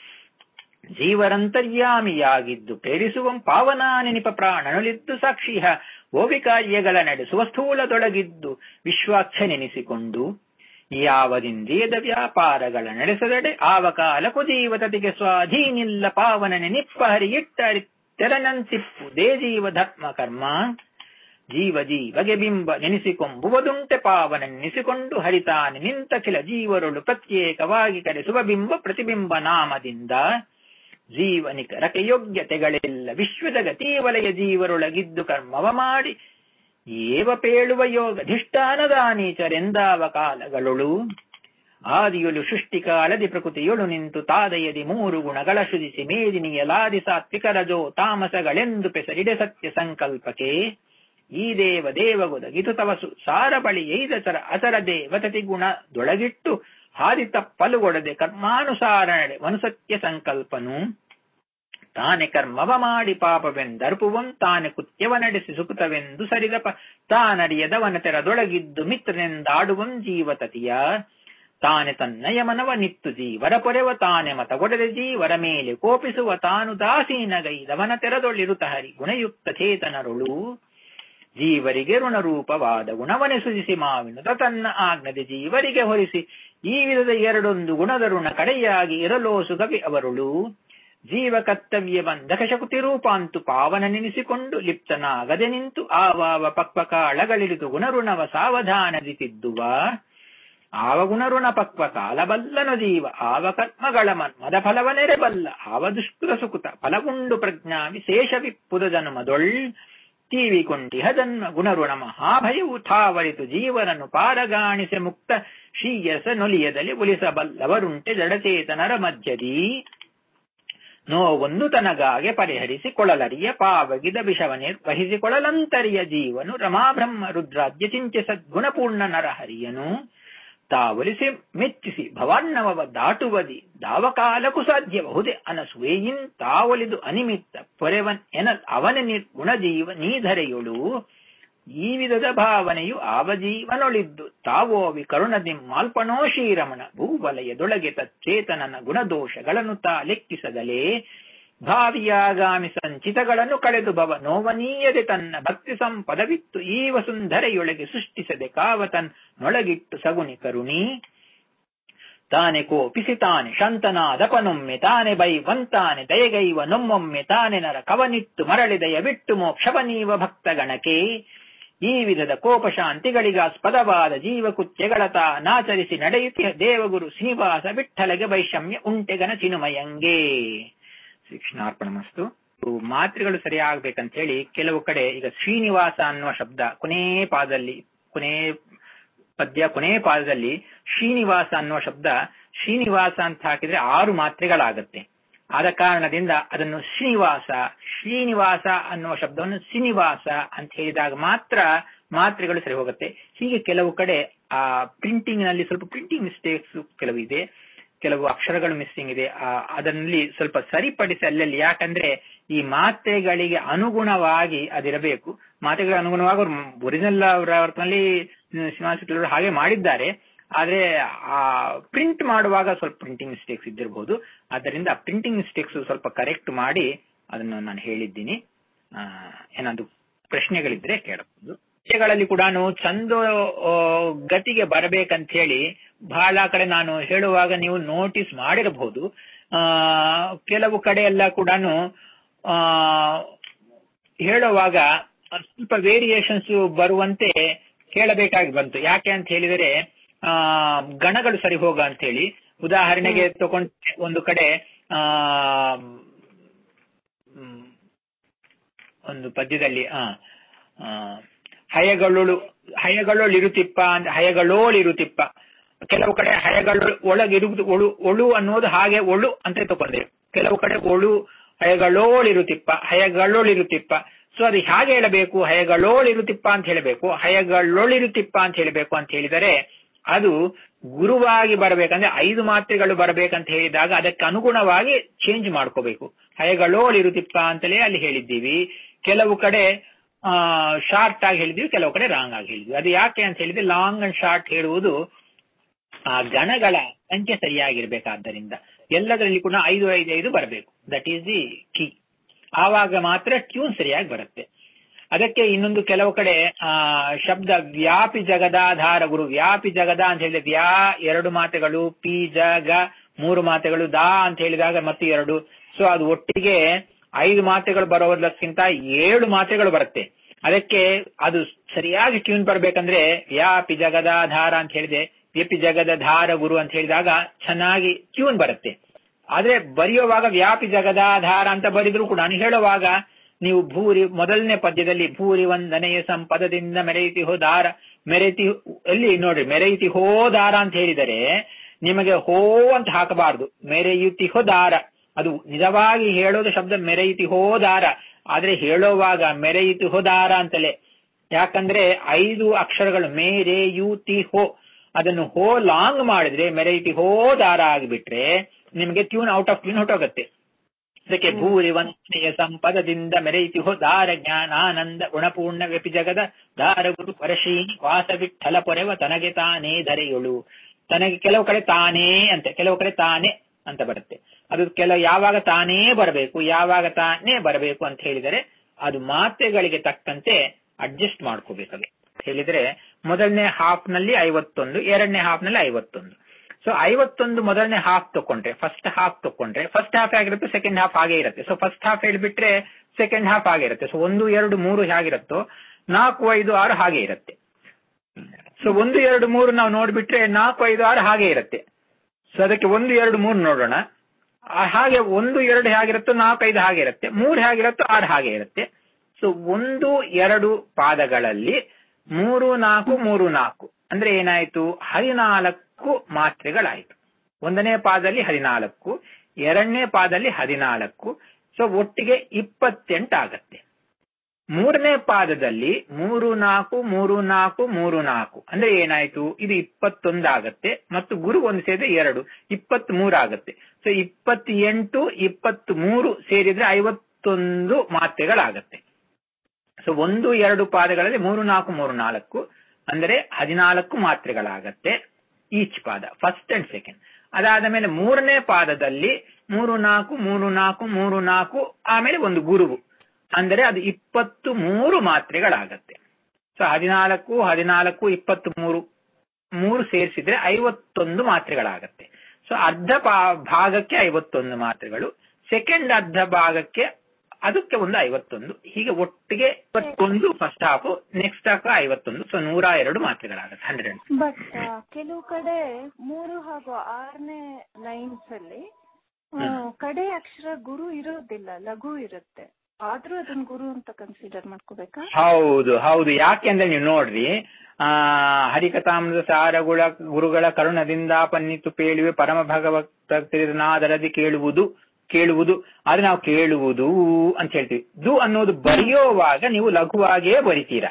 ಜೀವರಂತರ್ಯಾಮಿಯಾಗಿದ್ದು ಪ್ರೇರಿಸುವಂ ಪಾವನಾ ನೆನಿಪ ಪ್ರಾಣನುಳಿದ್ದು ಸಾಕ್ಷಿಹ ಓವಿ ಕಾರ್ಯಗಳ ನಡೆಸುವ ಸ್ಥೂಲದೊಳಗಿದ್ದು ವಿಶ್ವಾಖ್ಯ ನೆನೆಸಿಕೊಂಡು ಯಾವದಿಂದ್ರಿಯದ ವ್ಯಾಪಾರಗಳ ನಡೆಸದಡೆ ಆವ ಕಾಲಕು ಜೀವತತಿಗೆ ಸ್ವಾಧೀನಿಲ್ಲ ಪಾವನನೆ ನಿಪ್ಪ ಹರಿಯಿಟ್ಟ ತೆರನಂತಿಪ್ಪು ದೇ ಜೀವ ಧರ್ಮ ಕರ್ಮ ಜೀವ ಜೀವಗೆ ಬಿಂಬ ನೆನೆಸಿಕೊಂಬುವುದುಂಟೆ ಪಾವನ ನೆನೆಸಿಕೊಂಡು ಹರಿತಾನೆ ನಿಂತ ಕೆಲ ಜೀವರುಳು ಪ್ರತ್ಯೇಕವಾಗಿ ಕರೆಸುವ ಬಿಂಬ ಪ್ರತಿಬಿಂಬ ನಾಮದಿಂದ ಜೀವನಿಕರಕ್ಕೆ ಯೋಗ್ಯತೆಗಳೆಲ್ಲ ವಿಶ್ವದ ಗತೀವಲಯ ಜೀವರೊಳಗಿದ್ದು ಕರ್ಮವ ಮಾಡಿ ಏವ ಪೇಳುವ ಯೋಗಧಿಷ್ಠಾನದಾನೀಚರೆಂದಾವ ಕಾಲಗಳೊಳು ಆದಿಯೊಳು ಸೃಷ್ಟಿಕಾಲದಿ ಪ್ರಕೃತಿಯೊಳು ನಿಂತು ತಾದಯದಿ ಮೂರು ಗುಣಗಳ ಸೃಜಿಸಿ ಮೇದಿನಿಯಲಾದಿ ಸಾತ್ವಿಕ ರಜೋ ತಾಮಸಗಳೆಂದು ಪೆಸರಿಡೆ ಸತ್ಯ ಸಂಕಲ್ಪಕ್ಕೆ ಈ ದೇವ ದೇವಗೊದಗಿತು ತವಸು ಸಾರ ಬಳಿ ಐದಚರ ಅಚರ ದೇವತತಿ ಗುಣದೊಳಗಿಟ್ಟು ಹಾದಿ ತಪ್ಪಲುಗೊಡದೆ ಕರ್ಮಾನುಸಾರ ನಡೆ ಮನುಸತ್ಯ ಸಂಕಲ್ಪನು ತಾನೆ ಕರ್ಮವ ಮಾಡಿ ಪಾಪವೆಂದರ್ಪುವಂ ತಾನೆ ಕೃತ್ಯವ ನಡೆಸಿ ಸುಕೃತವೆಂದು ಸರಿದಪ ತಾನರಿಯದವನ ತೆರದೊಳಗಿದ್ದು ಮಿತ್ರನೆಂದಾಡುವಂ ಜೀವತತಿಯ ತಾನೆ ತನ್ನಯ ಮನವ ನಿತ್ತು ಜೀವರ ಪೊರೆವ ತಾನೆ ಮತಗೊಡದೆ ಜೀವರ ಮೇಲೆ ಕೋಪಿಸುವ ತಾನು ದಾಸೀನಗೈದವನ ತೆರದೊಳಿರುತ ಹರಿ ಗುಣಯುಕ್ತ ಚೇತನರುಳು ಜೀವರಿಗೆ ಋಣರೂಪವಾದ ಗುಣವನೆ ಸೃಜಿಸಿ ಮಾವಿನುತ ತನ್ನ ಆಜ್ಞದೆ ಜೀವರಿಗೆ ಹೊರಿಸಿ ಈ ವಿಧದ ಎರಡೊಂದು ಗುಣದ ಋಣ ಕಡೆಯಾಗಿ ಇರಲೋಸು ಕವಿ ಅವರುಳು ಜೀವ ಕರ್ತವ್ಯ ಬಂಧಕ ಶಕುತಿ ರೂಪಾಂತು ಪಾವನ ನೆನೆಸಿಕೊಂಡು ಲಿಪ್ತನಾಗದೆ ನಿಂತು ಆವಾವ ಪಕ್ವ ಕಾಳಗಳಿರಿತು ಗುಣಋಣವ ಸಾವಧಾನದಿ ತಿದ್ದುವ ಆವ ಗುಣಋಣ ಪಕ್ವ ಕಾಲಬಲ್ಲನು ಜೀವ ಆವ ಕರ್ಮಗಳ ಮನ್ಮದ ಫಲವ ನೆರೆಬಲ್ಲ ಆವ ದುಷ್ಕೃತ ಸುಕೃತ ಫಲವುಂಡು ಪ್ರಜ್ಞಾ ವಿಶೇಷ ವಿಪ್ಪುದ ಜನ್ಮದೊಳ್ ತೀವಿಕೊಂಡಿಹ ಜನ್ಮ ಗುಣಋಣ ಮಹಾಭಯವು ಥಾವರಿತು ಜೀವನನ್ನು ಪಾರಗಾಣಿಸೆ ಮುಕ್ತ ಶ್ರೀಯಸ ನೊಲಿಯದಲ್ಲಿ ಉಳಿಸಬಲ್ಲವರುಂಟೆ ಜಡಚೇತನರ ಮಧ್ಯದಿ ನೋವೊಂದು ತನಗಾಗೆ ಪರಿಹರಿಸಿ ಕೊಳಲರಿಯ ಪಾವಗಿದ ವಿಷವ ನಿರ್ವಹಿಸಿಕೊಳ್ಳಲಂತರಿಯ ಜೀವನು ರಮಾಬ್ರಹ್ಮ ರುದ್ರಾದ್ಯ ಚಿಂಚೆ ಸದ್ಗುಣಪೂರ್ಣ ನರಹರಿಯನು ತಾವೊಲಿಸಿ ಮೆಚ್ಚಿಸಿ ಭವಾನ್ನವ ದಾಟುವದಿ ದಾವಕಾಲಕ್ಕೂ ಸಾಧ್ಯಬಹುದೇ ಅನಸೂಯೆಯಿನ್ ತಾವೊಲಿದು ಅನಿಮಿತ್ತ ಪೊರೆವನ್ ಎನಲ್ ಅವನ ನಿರ್ಗುಣ ಜೀವ ನೀಧರೆಯೊಳು ಈ ವಿಧದ ಭಾವನೆಯು ಆವಜೀವನೊಳಿದ್ದು ತಾವೋವಿ ಕರುಣದಿ ಮಾಲ್ಪನೋ ಶ್ರೀರಮಣ ಭೂವಲಯದೊಳಗೆ ತಚ್ಚೇತನನ ಗುಣದೋಷಗಳನ್ನು ತಾ ಲೆಕ್ಕಿಸದಲೇ ಭಾವಿಯಾಗಾಮಿ ಸಂಚಿತಗಳನ್ನು ಕಳೆದು ಭವ ನೋವನೀಯದೆ ತನ್ನ ಭಕ್ತಿ ಸಂಪದವಿತ್ತು ಈ ವಸುಂಧರೆಯೊಳಗೆ ಸೃಷ್ಟಿಸದೆ ಕಾವತನ್ ನೊಳಗಿಟ್ಟು ಸಗುನಿ ಕರುಣಿ ತಾನೆ ಕೋಪಿಸಿ ತಾನೆ ಶಂತನಾದಪನೊಮ್ಮೆ ತಾನೆ ಬೈವಂತಾನೆ ದಯಗೈವ ನೊಮ್ಮೊಮ್ಮೆ ತಾನೆ ನರ ಕವನಿತ್ತು ಮರಳಿದಯ ಬಿಟ್ಟು ಮೋಕ್ಷವನೀವ ಭಕ್ತಗಣಕೆ ಈ ವಿಧದ ಕೋಪಶಾಂತಿಗಳಿಗಾಸ್ಪದವಾದ ಜೀವಕುತ್ಯಗಳ ನಾಚರಿಸಿ ನಡೆಯುತ್ತಿ ದೇವಗುರು ಶ್ರೀನಿವಾಸ ವಿಠ್ಠಲಗೆ ವೈಷಮ್ಯ ಉಂಟೆಗನ ಚಿನುಮಯಂಗೆ. ಶ್ರೀಕೃಷ್ಣಾರ್ಪಣಮಸ್ತು. ಮಾತ್ರೆಗಳು ಸರಿಯಾಗಬೇಕಂತ ಹೇಳಿ ಕೆಲವು ಕಡೆ ಈಗ ಶ್ರೀನಿವಾಸ ಅನ್ನುವ ಶಬ್ದ ಕೊನೇ ಪಾದದಲ್ಲಿ ಕೊನೇ ಪದ್ಯ ಕೊನೇ ಪಾದದಲ್ಲಿ ಶ್ರೀನಿವಾಸ ಅನ್ನುವ ಶಬ್ದ ಶ್ರೀನಿವಾಸ ಅಂತ ಹಾಕಿದ್ರೆ ಆರು ಮಾತ್ರೆಗಳಾಗತ್ತೆ. ಆದ ಕಾರಣದಿಂದ ಅದನ್ನು ಶ್ರೀನಿವಾಸ ಶ್ರೀನಿವಾಸ ಅನ್ನುವ ಶಬ್ದವನ್ನು ಶ್ರೀನಿವಾಸ ಅಂತ ಹೇಳಿದಾಗ ಮಾತ್ರ ಮಾತ್ರೆಗಳು ಸರಿ ಹೋಗುತ್ತೆ. ಹೀಗೆ ಕೆಲವು ಕಡೆ ಆ ಪ್ರಿಂಟಿಂಗ್ ನಲ್ಲಿ ಸ್ವಲ್ಪ ಪ್ರಿಂಟಿಂಗ್ ಮಿಸ್ಟೇಕ್ಸ್ ಕೆಲವು ಇದೆ, ಕೆಲವು ಅಕ್ಷರಗಳು ಮಿಸ್ಸಿಂಗ್ ಇದೆ. ಅದರಲ್ಲಿ ಸ್ವಲ್ಪ ಸರಿಪಡಿಸಿ ಅಲ್ಲಲ್ಲಿ, ಯಾಕಂದ್ರೆ ಈ ಮಾತ್ರೆಗಳಿಗೆ ಅನುಗುಣವಾಗಿ ಅದಿರಬೇಕು. ಮಾತ್ರೆಗಳಿಗೆ ಅನುಗುಣವಾಗಿ ಅವ್ರು ಒರಿಜಿನಲ್ ಅವರಲ್ಲಿ ಶ್ರೀನಿವಾಸ ಹಾಗೆ ಮಾಡಿದ್ದಾರೆ. ಆದ್ರೆ ಆ ಪ್ರಿಂಟ್ ಮಾಡುವಾಗ ಸ್ವಲ್ಪ ಪ್ರಿಂಟಿಂಗ್ ಮಿಸ್ಟೇಕ್ಸ್ ಇದ್ದಿರಬಹುದು. ಆದ್ದರಿಂದ ಪ್ರಿಂಟಿಂಗ್ ಮಿಸ್ಟೇಕ್ಸ್ ಸ್ವಲ್ಪ ಕರೆಕ್ಟ್ ಮಾಡಿ ಅದನ್ನು ನಾನು ಹೇಳಿದ್ದೀನಿ. ಏನಾದ್ರು ಪ್ರಶ್ನೆಗಳಿದ್ರೆ ಕೇಳಬಹುದು. ವಿಷಯಗಳಲ್ಲಿ ಕೂಡ ಚಂದ ಗತಿಗೆ ಬರಬೇಕಂತ ಹೇಳಿ ಬಹಳ ಕಡೆ ನಾನು ಹೇಳುವಾಗ ನೀವು ನೋಟಿಸ್ ಮಾಡಿರಬಹುದು. ಆ ಕೆಲವು ಕಡೆ ಎಲ್ಲ ಕೂಡ ಆ ಹೇಳುವಾಗ ಸ್ವಲ್ಪ ವೇರಿಯೇಷನ್ಸ್ ಬರುವಂತೆ ಕೇಳಬೇಕಾಗಿ ಬಂತು. ಯಾಕೆ ಅಂತ ಹೇಳಿದರೆ ಆ ಗಣಗಳು ಸರಿ ಹೋಗ ಅಂತ ಹೇಳಿ. ಉದಾಹರಣೆಗೆ ತಗೊಂಡು ಒಂದು ಕಡೆ ಆ ಒಂದು ಪದ್ಯದಲ್ಲಿ ಆ ಹಯಗಳೊಳು ಹಯಗಳೊಳಿರುತಿಪ್ಪ ಅಂತ ಹಯಗಳೋಳಿರುತಿಪ್ಪ, ಕೆಲವು ಕಡೆ ಹಯಗಳು ಒಳಗಿರುವುದು ಒಳು ಒಳು ಅನ್ನೋದು ಹಾಗೆ ಒಳು ಅಂತ ತಗೊಂಡ್ರೆ, ಕೆಲವು ಕಡೆ ಒಳು ಹಯಗಳೋಳಿರುತಿಪ್ಪ ಹಯಗಳೊಳಿರುತಿಪ್ಪ. ಸೊ ಅದು ಹೇಗೆ ಹೇಳಬೇಕು? ಹಯಗಳೋಳಿರುತಿಪ್ಪ ಅಂತ ಹೇಳಬೇಕು, ಹಯಗಳೊಳಿರುತಿಪ್ಪ ಅಂತ ಹೇಳಬೇಕು ಅಂತ ಹೇಳಿದರೆ ಅದು ಗುರುವಾಗಿ ಬರಬೇಕಂದ್ರೆ ಐದು ಮಾತ್ರೆಗಳು ಬರಬೇಕಂತ ಹೇಳಿದಾಗ ಅದಕ್ಕೆ ಅನುಗುಣವಾಗಿ ಚೇಂಜ್ ಮಾಡ್ಕೋಬೇಕು. ಹಯಗಳೋಳಿರುತಿಪ್ಪ ಅಂತಲೇ ಅಲ್ಲಿ ಹೇಳಿದ್ದೀವಿ. ಕೆಲವು ಕಡೆ ಆ ಶಾರ್ಟ್ ಆಗಿ ಹೇಳಿದ್ವಿ, ಕೆಲವು ಕಡೆ ರಾಂಗ್ ಆಗಿ ಹೇಳಿದ್ವಿ. ಅದು ಯಾಕೆ ಅಂತ ಹೇಳಿದ್ರೆ ಲಾಂಗ್ ಅಂಡ್ ಶಾರ್ಟ್ ಹೇಳುವುದು ಆ ಗಣಗಳ ಸಂಖ್ಯೆ ಸರಿಯಾಗಿರ್ಬೇಕಾದ್ದರಿಂದ ಎಲ್ಲದರಲ್ಲಿ ಕೂಡ ಐದು ಐದು ಐದು ಬರಬೇಕು. That is the key. ಆವಾಗ ಮಾತ್ರ ಟ್ಯೂನ್ ಸರಿಯಾಗಿ ಬರುತ್ತೆ. ಅದಕ್ಕೆ ಇನ್ನೊಂದು ಕೆಲವು ಕಡೆ ಆ ಶಬ್ದ ವ್ಯಾಪಿ ಜಗದಾಧಾರ ಗುರು, ವ್ಯಾಪಿ ಜಗದ ಅಂತ ಹೇಳಿದ್ರೆ ವ್ಯಾ ಎರಡು ಮಾತೆಗಳು, ಪಿ ಜಗ ಮೂರು ಮಾತೆಗಳು, ದಾ ಅಂತ ಹೇಳಿದಾಗ ಮತ್ತೆ ಎರಡು. ಸೊ ಅದು ಒಟ್ಟಿಗೆ ಐದು ಮಾತೆಗಳು ಬರೋದಕ್ಕಿಂತ ಏಳು ಮಾತೆಗಳು ಬರುತ್ತೆ. ಅದಕ್ಕೆ ಅದು ಸರಿಯಾಗಿ ಟ್ಯೂನ್ ಬರ್ಬೇಕಂದ್ರೆ ವ್ಯಾಪಿ ಜಗದಾಧಾರ ಅಂತ ಹೇಳಿದೆ, ವ್ಯಪಿ ಜಗದಾಧಾರ ಗುರು ಅಂತ ಹೇಳಿದಾಗ ಚೆನ್ನಾಗಿ ಟ್ಯೂನ್ ಬರುತ್ತೆ. ಆದ್ರೆ ಬರೆಯುವಾಗ ವ್ಯಾಪಿ ಜಗದಾಧಾರ ಅಂತ ಬರೆದ್ರು ಕೂಡ ಹೇಳುವಾಗ ನೀವು ಭೂರಿ ಮೊದಲನೇ ಪದ್ಯದಲ್ಲಿ ಭೂರಿ ವಂದನೆಯ ಸಂಪದದಿಂದ ಮೆರೆಯಿತಿ ಹೋದಾರ, ಮೆರೆಯಿತಿ ಎಲ್ಲಿ ನೋಡ್ರಿ ಮೆರೆಯಿತಿ ಹೋದಾರ ಅಂತ ಹೇಳಿದರೆ ನಿಮಗೆ ಹೋ ಅಂತ ಹಾಕಬಾರದು, ಮೆರೆಯುತಿ ಹೋದಾರ. ಅದು ನಿಜವಾಗಿ ಹೇಳೋದು ಶಬ್ದ ಮೆರೆಯಿತಿ ಹೋದಾರ, ಆದ್ರೆ ಹೇಳೋವಾಗ ಮೆರೆಯಿತಿ ಹೋದಾರ ಅಂತಲೇ. ಯಾಕಂದ್ರೆ ಐದು ಅಕ್ಷರಗಳು ಮೇರೆ ಯು ತಿ ಹೋ, ಅದನ್ನು ಹೋ ಲಾಂಗ್ ಮಾಡಿದ್ರೆ ಮೆರೆಯಿತಿ ಹೋದಾರ ಆಗಿಬಿಟ್ರೆ ನಿಮಗೆ ಟ್ಯೂನ್ ಔಟ್ ಆಫ್ ಟ್ಯೂನ್ ಹೊಟ್ಟೋಗತ್ತೆ. ಅದಕ್ಕೆ ಭೂರಿ ವಂದನೆಯ ಸಂಪದದಿಂದ ಮೆರೆಯಿತಿ ಹೋ ದಾರ ಜ್ಞಾನಾನಂದ ಗುಣಪೂರ್ಣ ವ್ಯಪಿ ಜಗದ ದಾರ ಗುರು ಪರಶೀನಿ ವಾಸ ವಿಠಲ ಪೊರೆವ ತನಗೆ ತಾನೇ ಧರೆಯೊಳು. ತನಗೆ ಕೆಲವು ಕಡೆ ತಾನೇ ಅಂತ, ಕೆಲವು ಕಡೆ ತಾನೇ ಅಂತ ಬರುತ್ತೆ. ಅದು ಕೆಲವು ಯಾವಾಗ ತಾನೇ ಬರಬೇಕು, ಯಾವಾಗ ತಾನೇ ಬರಬೇಕು ಅಂತ ಹೇಳಿದರೆ ಅದು ಮಾತ್ರೆಗಳಿಗೆ ತಕ್ಕಂತೆ ಅಡ್ಜಸ್ಟ್ ಮಾಡ್ಕೋಬೇಕು. ಹೇಳಿದ್ರೆ ಮೊದಲನೇ ಹಾಫ್ ನಲ್ಲಿ ಐವತ್ತೊಂದು, ಎರಡನೇ ಹಾಫ್ ನಲ್ಲಿ ಐವತ್ತೊಂದು. ಸೊ ಐವತ್ತೊಂದು ಮೊದಲನೇ ಹಾಫ್ ತಕೊಂಡ್ರೆ, ಫಸ್ಟ್ ಹಾಫ್ ತಕೊಂಡ್ರೆ ಫಸ್ಟ್ ಹಾಫ್ ಆಗಿರುತ್ತೆ, ಸೆಕೆಂಡ್ ಹಾಫ್ ಹಾಗೆ ಇರುತ್ತೆ. ಸೊ ಫಸ್ಟ್ ಹಾಫ್ ಹೇಳ್ಬಿಟ್ರೆ ಸೆಕೆಂಡ್ ಹಾಫ್ ಆಗಿರುತ್ತೆ. ಸೊ ಒಂದು ಎರಡು ಮೂರು ಹೇಗಿರುತ್ತೋ ನಾಲ್ಕು ಐದು ಆರು ಹಾಗೆ ಇರುತ್ತೆ. ಸೊ ಒಂದು ಎರಡು ಮೂರು ನಾವು ನೋಡ್ಬಿಟ್ರೆ ನಾಲ್ಕು ಐದು ಆರು ಹಾಗೆ ಇರುತ್ತೆ. ಸೊ ಅದಕ್ಕೆ ಒಂದು ಎರಡು ಮೂರು ನೋಡೋಣ. ಹಾಗೆ ಒಂದು ಎರಡು ಹೇಗಿರುತ್ತೋ ನಾಲ್ಕು ಐದು ಹಾಗೆ ಇರುತ್ತೆ, ಮೂರು ಹೇಗಿರುತ್ತೋ ಆರು ಹಾಗೆ ಇರುತ್ತೆ. ಸೊ ಒಂದು ಎರಡು ಪಾದಗಳಲ್ಲಿ ಮೂರು ನಾಲ್ಕು ಮೂರು ನಾಲ್ಕು ಅಂದ್ರೆ ಏನಾಯ್ತು? ಹದಿನಾಲ್ಕು ಮಾತ್ರೆಗಳಾಯ್ತು. ಒಂದನೇ ಪಾದದಲ್ಲಿ ಹದಿನಾಲ್ಕು, ಎರಡನೇ ಪಾದದಲ್ಲಿ ಹದಿನಾಲ್ಕು. ಸೊ ಒಟ್ಟಿಗೆ ಇಪ್ಪತ್ತೆಂಟು ಆಗತ್ತೆ. ಮೂರನೇ ಪಾದದಲ್ಲಿ ಮೂರು ನಾಲ್ಕು ಮೂರು ನಾಲ್ಕು ಮೂರು ನಾಲ್ಕು ಅಂದ್ರೆ ಏನಾಯ್ತು? ಇದು ಇಪ್ಪತ್ತೊಂದು ಆಗತ್ತೆ. ಮತ್ತು ಗುರು ಒಂದು ಸೇರಿದ್ರೆ ಎರಡು, ಇಪ್ಪತ್ತ್ ಮೂರು ಆಗತ್ತೆ. ಸೊ ಇಪ್ಪತ್ತೆಂಟು ಇಪ್ಪತ್ತ್ ಮೂರು ಸೇರಿದ್ರೆ ಐವತ್ತೊಂದು ಮಾತ್ರೆಗಳಾಗತ್ತೆ. ಸೊ ಒಂದು ಎರಡು ಪಾದಗಳಲ್ಲಿ ಮೂರು ನಾಲ್ಕು ಮೂರು ನಾಲ್ಕು ಅಂದರೆ ಹದಿನಾಲ್ಕು ಮಾತ್ರೆಗಳಾಗತ್ತೆ ಈಚ್ ಪಾದ, ಫಸ್ಟ್ ಅಂಡ್ ಸೆಕೆಂಡ್. ಅದಾದ ಮೇಲೆ ಮೂರನೇ ಪಾದದಲ್ಲಿ ಮೂರು ನಾಲ್ಕು ಮೂರು ನಾಲ್ಕು ಮೂರು ನಾಲ್ಕು ಆಮೇಲೆ ಒಂದು ಗುರುವು, ಅಂದರೆ ಅದು ಇಪ್ಪತ್ತು ಮೂರು ಮಾತ್ರೆಗಳಾಗತ್ತೆ. ಸೊ ಹದಿನಾಲ್ಕು ಹದಿನಾಲ್ಕು ಇಪ್ಪತ್ತ್ ಮೂರು ಮೂರು ಸೇರಿಸಿದ್ರೆ ಐವತ್ತೊಂದು ಮಾತ್ರೆಗಳಾಗತ್ತೆ. ಸೊ ಅರ್ಧ ಭಾಗಕ್ಕೆ ಐವತ್ತೊಂದು ಮಾತ್ರೆಗಳು, ಸೆಕೆಂಡ್ ಅರ್ಧ ಭಾಗಕ್ಕೆ ಅದಕ್ಕೆ ಒಂದು ಐವತ್ತೊಂದು, ಹೀಗೆ ಒಟ್ಟಿಗೆ ಇಪ್ಪತ್ತೊಂದು ಫಸ್ಟ್ ಹಾಫ್, ನೆಕ್ಸ್ಟ್ ಹಾಫ್ ಐವತ್ತೊಂದು. ಸೊ ನೂರ ಎರಡು ಮಾತ್ರೆಗಳಾಗುತ್ತೆ, ಹಂಡ್ರೆಡ್. ಬಟ್ ಕೆಲವು ಕಡೆ ಮೂರು ಹಾಗೂ ಆರನೇ ಲೈನ್ಸ್ ಅಲ್ಲಿ ಕಡೆ ಅಕ್ಷರ ಗುರು ಇರೋದಿಲ್ಲ, ಲಘು ಇರುತ್ತೆ, ಆದ್ರೂ ಅದನ್ನ ಗುರು ಅಂತ ಕನ್ಸಿಡರ್ ಮಾಡ್ಕೋಬೇಕಾ? ಹೌದು ಹೌದು. ಯಾಕೆಂದ್ರೆ ನೀವು ನೋಡ್ರಿ, ಆ ಹರಿಕಥಾಮೃತ ಸಾರಗುಳ ಗುರುಗಳ ಕರುಣದಿಂದ ಪನ್ನಿತು ಪೇಳುವೆ ಪರಮ ಭಗವತ ತಿರುನಾದರದಿ ಕೇಳುವುದು ಕೇಳುವುದು ಆದ್ರೆ ನಾವು ಕೇಳುವುದು ಅಂತ ಹೇಳ್ತೀವಿ. ದು ಅನ್ನೋದು ಬರೆಯುವಾಗ ನೀವು ಲಘುವಾಗಿಯೇ ಬರಿತೀರಾ.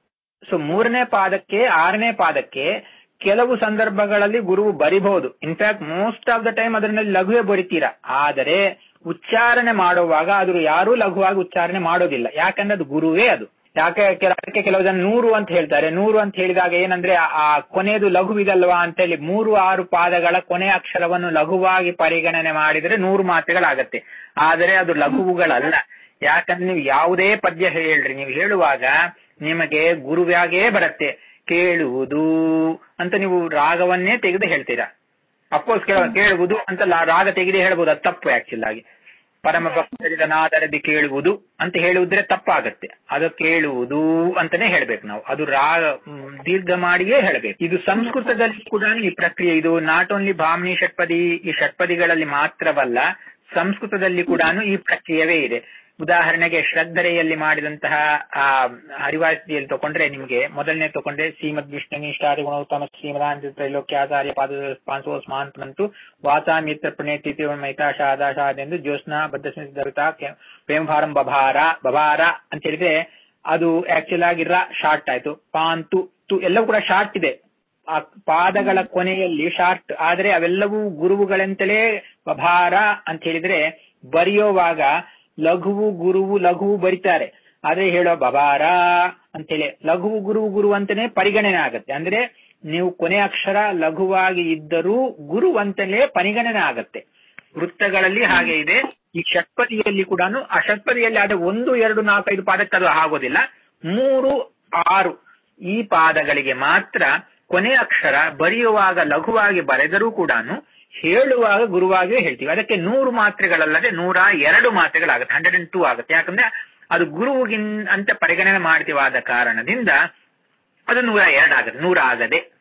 ಸೊ ಮೂರನೇ ಪಾದಕ್ಕೆ ಆರನೇ ಪಾದಕ್ಕೆ ಕೆಲವು ಸಂದರ್ಭಗಳಲ್ಲಿ ಗುರುವು ಬರಿಬಹುದು, in fact most of the time ಅದರಲ್ಲಿ ಲಘುವೇ ಬರಿತೀರಾ. ಆದರೆ ಉಚ್ಚಾರಣೆ ಮಾಡುವಾಗ ಅದ್ರ ಯಾರೂ ಲಘುವಾಗಿ ಉಚ್ಚಾರಣೆ ಮಾಡೋದಿಲ್ಲ, ಯಾಕಂದ್ರೆ ಅದು ಗುರುವೇ ಅದು. ಯಾಕೆ ಅದಕ್ಕೆ ಕೆಲವು ಜನ ನೂರು ಅಂತ ಹೇಳ್ತಾರೆ. ನೂರು ಅಂತ ಹೇಳಿದಾಗ ಏನಂದ್ರೆ ಆ ಕೊನೆಯದು ಲಘುವಿದಲ್ವಾ ಅಂತ ಹೇಳಿ ಮೂರು ಆರು ಪಾದಗಳ ಕೊನೆ ಅಕ್ಷರವನ್ನು ಲಘುವಾಗಿ ಪರಿಗಣನೆ ಮಾಡಿದರೆ ನೂರು ಮಾತ್ರೆಗಳಾಗತ್ತೆ. ಆದರೆ ಅದು ಲಘುವುಗಳಲ್ಲ. ಯಾಕಂದ್ರೆ ನೀವು ಯಾವುದೇ ಪದ್ಯ ಹೇಳ್ರಿ, ನೀವು ಹೇಳುವಾಗ ನಿಮಗೆ ಗುರುವಾಗೇ ಬರುತ್ತೆ. ಕೇಳುವುದು ಅಂತ ನೀವು ರಾಗವನ್ನೇ ತೆಗೆದು ಹೇಳ್ತೀರಾ. ಅಫ್ಕೋರ್ಸ್ ಕೇಳುವುದು ಅಂತ ರಾಗ ತೆಗೆದೇ ಹೇಳ್ಬೋದು, ಅದು ತಪ್ಪು. ಆಕ್ಚುಲ್ ಆಗಿ ಪರಮ ಭಕ್ತರಿದನಾದರದಿ ಕೇಳುವುದು ಅಂತ ಹೇಳುವುದ್ರೆ ತಪ್ಪಾಗತ್ತೆ. ಅದು ಕೇಳುವುದು ಅಂತಾನೆ ಹೇಳ್ಬೇಕು ನಾವು, ಅದು ರಾಗ ದೀರ್ಘ ಮಾಡಿಯೇ ಹೇಳ್ಬೇಕು. ಇದು ಸಂಸ್ಕೃತದಲ್ಲಿ ಕೂಡ ಈ ಪ್ರಕ್ರಿಯೆ, ಇದು ನಾಟ್ ಓನ್ಲಿ ಭಾಮಿನಿ ಷಟ್ಪದಿ ಈ ಷಟ್ಪದಿಗಳಲ್ಲಿ ಮಾತ್ರವಲ್ಲ, ಸಂಸ್ಕೃತದಲ್ಲಿ ಕೂಡ ಈ ಪ್ರಕ್ರಿಯೆವೇ ಇದೆ. ಉದಾಹರಣೆಗೆ ಶ್ರದ್ಧರೆಯಲ್ಲಿ ಮಾಡಿದಂತಹ ಆ ಹರಿವಾಸಿಯಲ್ಲಿ ತಗೊಂಡ್ರೆ ನಿಮ್ಗೆ ಮೊದಲನೇ ತಗೊಂಡ್ರೆ ಶ್ರೀಮದ್ ವಿಷ್ಣು ನಿಷ್ಠಾದಿ ಗುಣೋತ್ತಮ ಶ್ರೀಮದಾಂತ ತ್ರೈಲೋಕ್ಯಾಚಾರ್ಯ ಪಾದ ಪಾಂಚೋಸ್ಮಾನ್ ಪರಂತು ವಾಚಾ ಮಿತ್ರ ಪ್ರಣೇತಿ ಮೈತಾಶಾದಾಶಾದೆಂದು ಜ್ಯೋತ್ಸ್ನಾ ಬದ್ಧಸ್ಮಿತ ಪ್ರೇಮಭಾರಂ ಬಭಾರ ಬಭಾರ ಅಂತ ಹೇಳಿದ್ರೆ ಅದು ಆಕ್ಚುಲ್ ಆಗಿ ರ ಶಾರ್ಟ್ ಆಯ್ತು, ಪಾಂತು ತು ಎಲ್ಲವೂ ಕೂಡ ಶಾರ್ಟ್ ಇದೆ. ಆ ಪಾದಗಳ ಕೊನೆಯಲ್ಲಿ ಶಾರ್ಟ್, ಆದ್ರೆ ಅವೆಲ್ಲವೂ ಗುರುವುಗಳೆಂತಲೇ ಬಭಾರ ಅಂತ ಹೇಳಿದ್ರೆ ಬರೆಯುವಾಗ ಲಘುವು ಗುರುವು ಲಘುವು ಬರಿತಾರೆ. ಆದ್ರೆ ಹೇಳೋ ಬಬಾರ ಅಂತೇಳಿ ಲಘುವು ಗುರುವು ಗುರು ಅಂತಾನೆ ಪರಿಗಣನೆ ಆಗತ್ತೆ. ಅಂದ್ರೆ ನೀವು ಕೊನೆ ಅಕ್ಷರ ಲಘುವಾಗಿ ಇದ್ದರೂ ಗುರು ಅಂತಲೇ ಪರಿಗಣನೆ ಆಗತ್ತೆ. ವೃತ್ತಗಳಲ್ಲಿ ಹಾಗೆ ಇದೆ. ಈ ಷಟ್ಪದಿಯಲ್ಲಿ ಕೂಡ ಆ ಷಟ್ಪದಿಯಲ್ಲಿ ಆದ್ರೆ ಒಂದು ಎರಡು ನಾಲ್ಕು ಐದು ಪಾದಕ್ಕೆ ಅದು ಆಗೋದಿಲ್ಲ. ಮೂರು ಆರು ಈ ಪಾದಗಳಿಗೆ ಮಾತ್ರ ಕೊನೆ ಅಕ್ಷರ ಬರೆಯುವಾಗ ಲಘುವಾಗಿ ಬರೆದರೂ ಕೂಡ ಹೇಳುವಾಗ ಗುರುವಾಗಿಯೇ ಹೇಳ್ತೀವಿ. ಅದಕ್ಕೆ ನೂರು ಮಾತ್ರೆಗಳಲ್ಲದೆ ನೂರ ಎರಡು ಮಾತ್ರೆಗಳಾಗುತ್ತೆ, ಹಂಡ್ರೆಡ್ ಅಂಡ್ ಟೂ ಆಗುತ್ತೆ. ಯಾಕಂದ್ರೆ ಅದು ಗುರುವಿಗಿನ್ ಅಂತ ಪರಿಗಣನೆ ಮಾಡ್ತೀವಾದ ಕಾರಣದಿಂದ ಅದು ನೂರ ಎರಡು ಆಗುತ್ತೆ, ನೂರ ಆಗದೆ.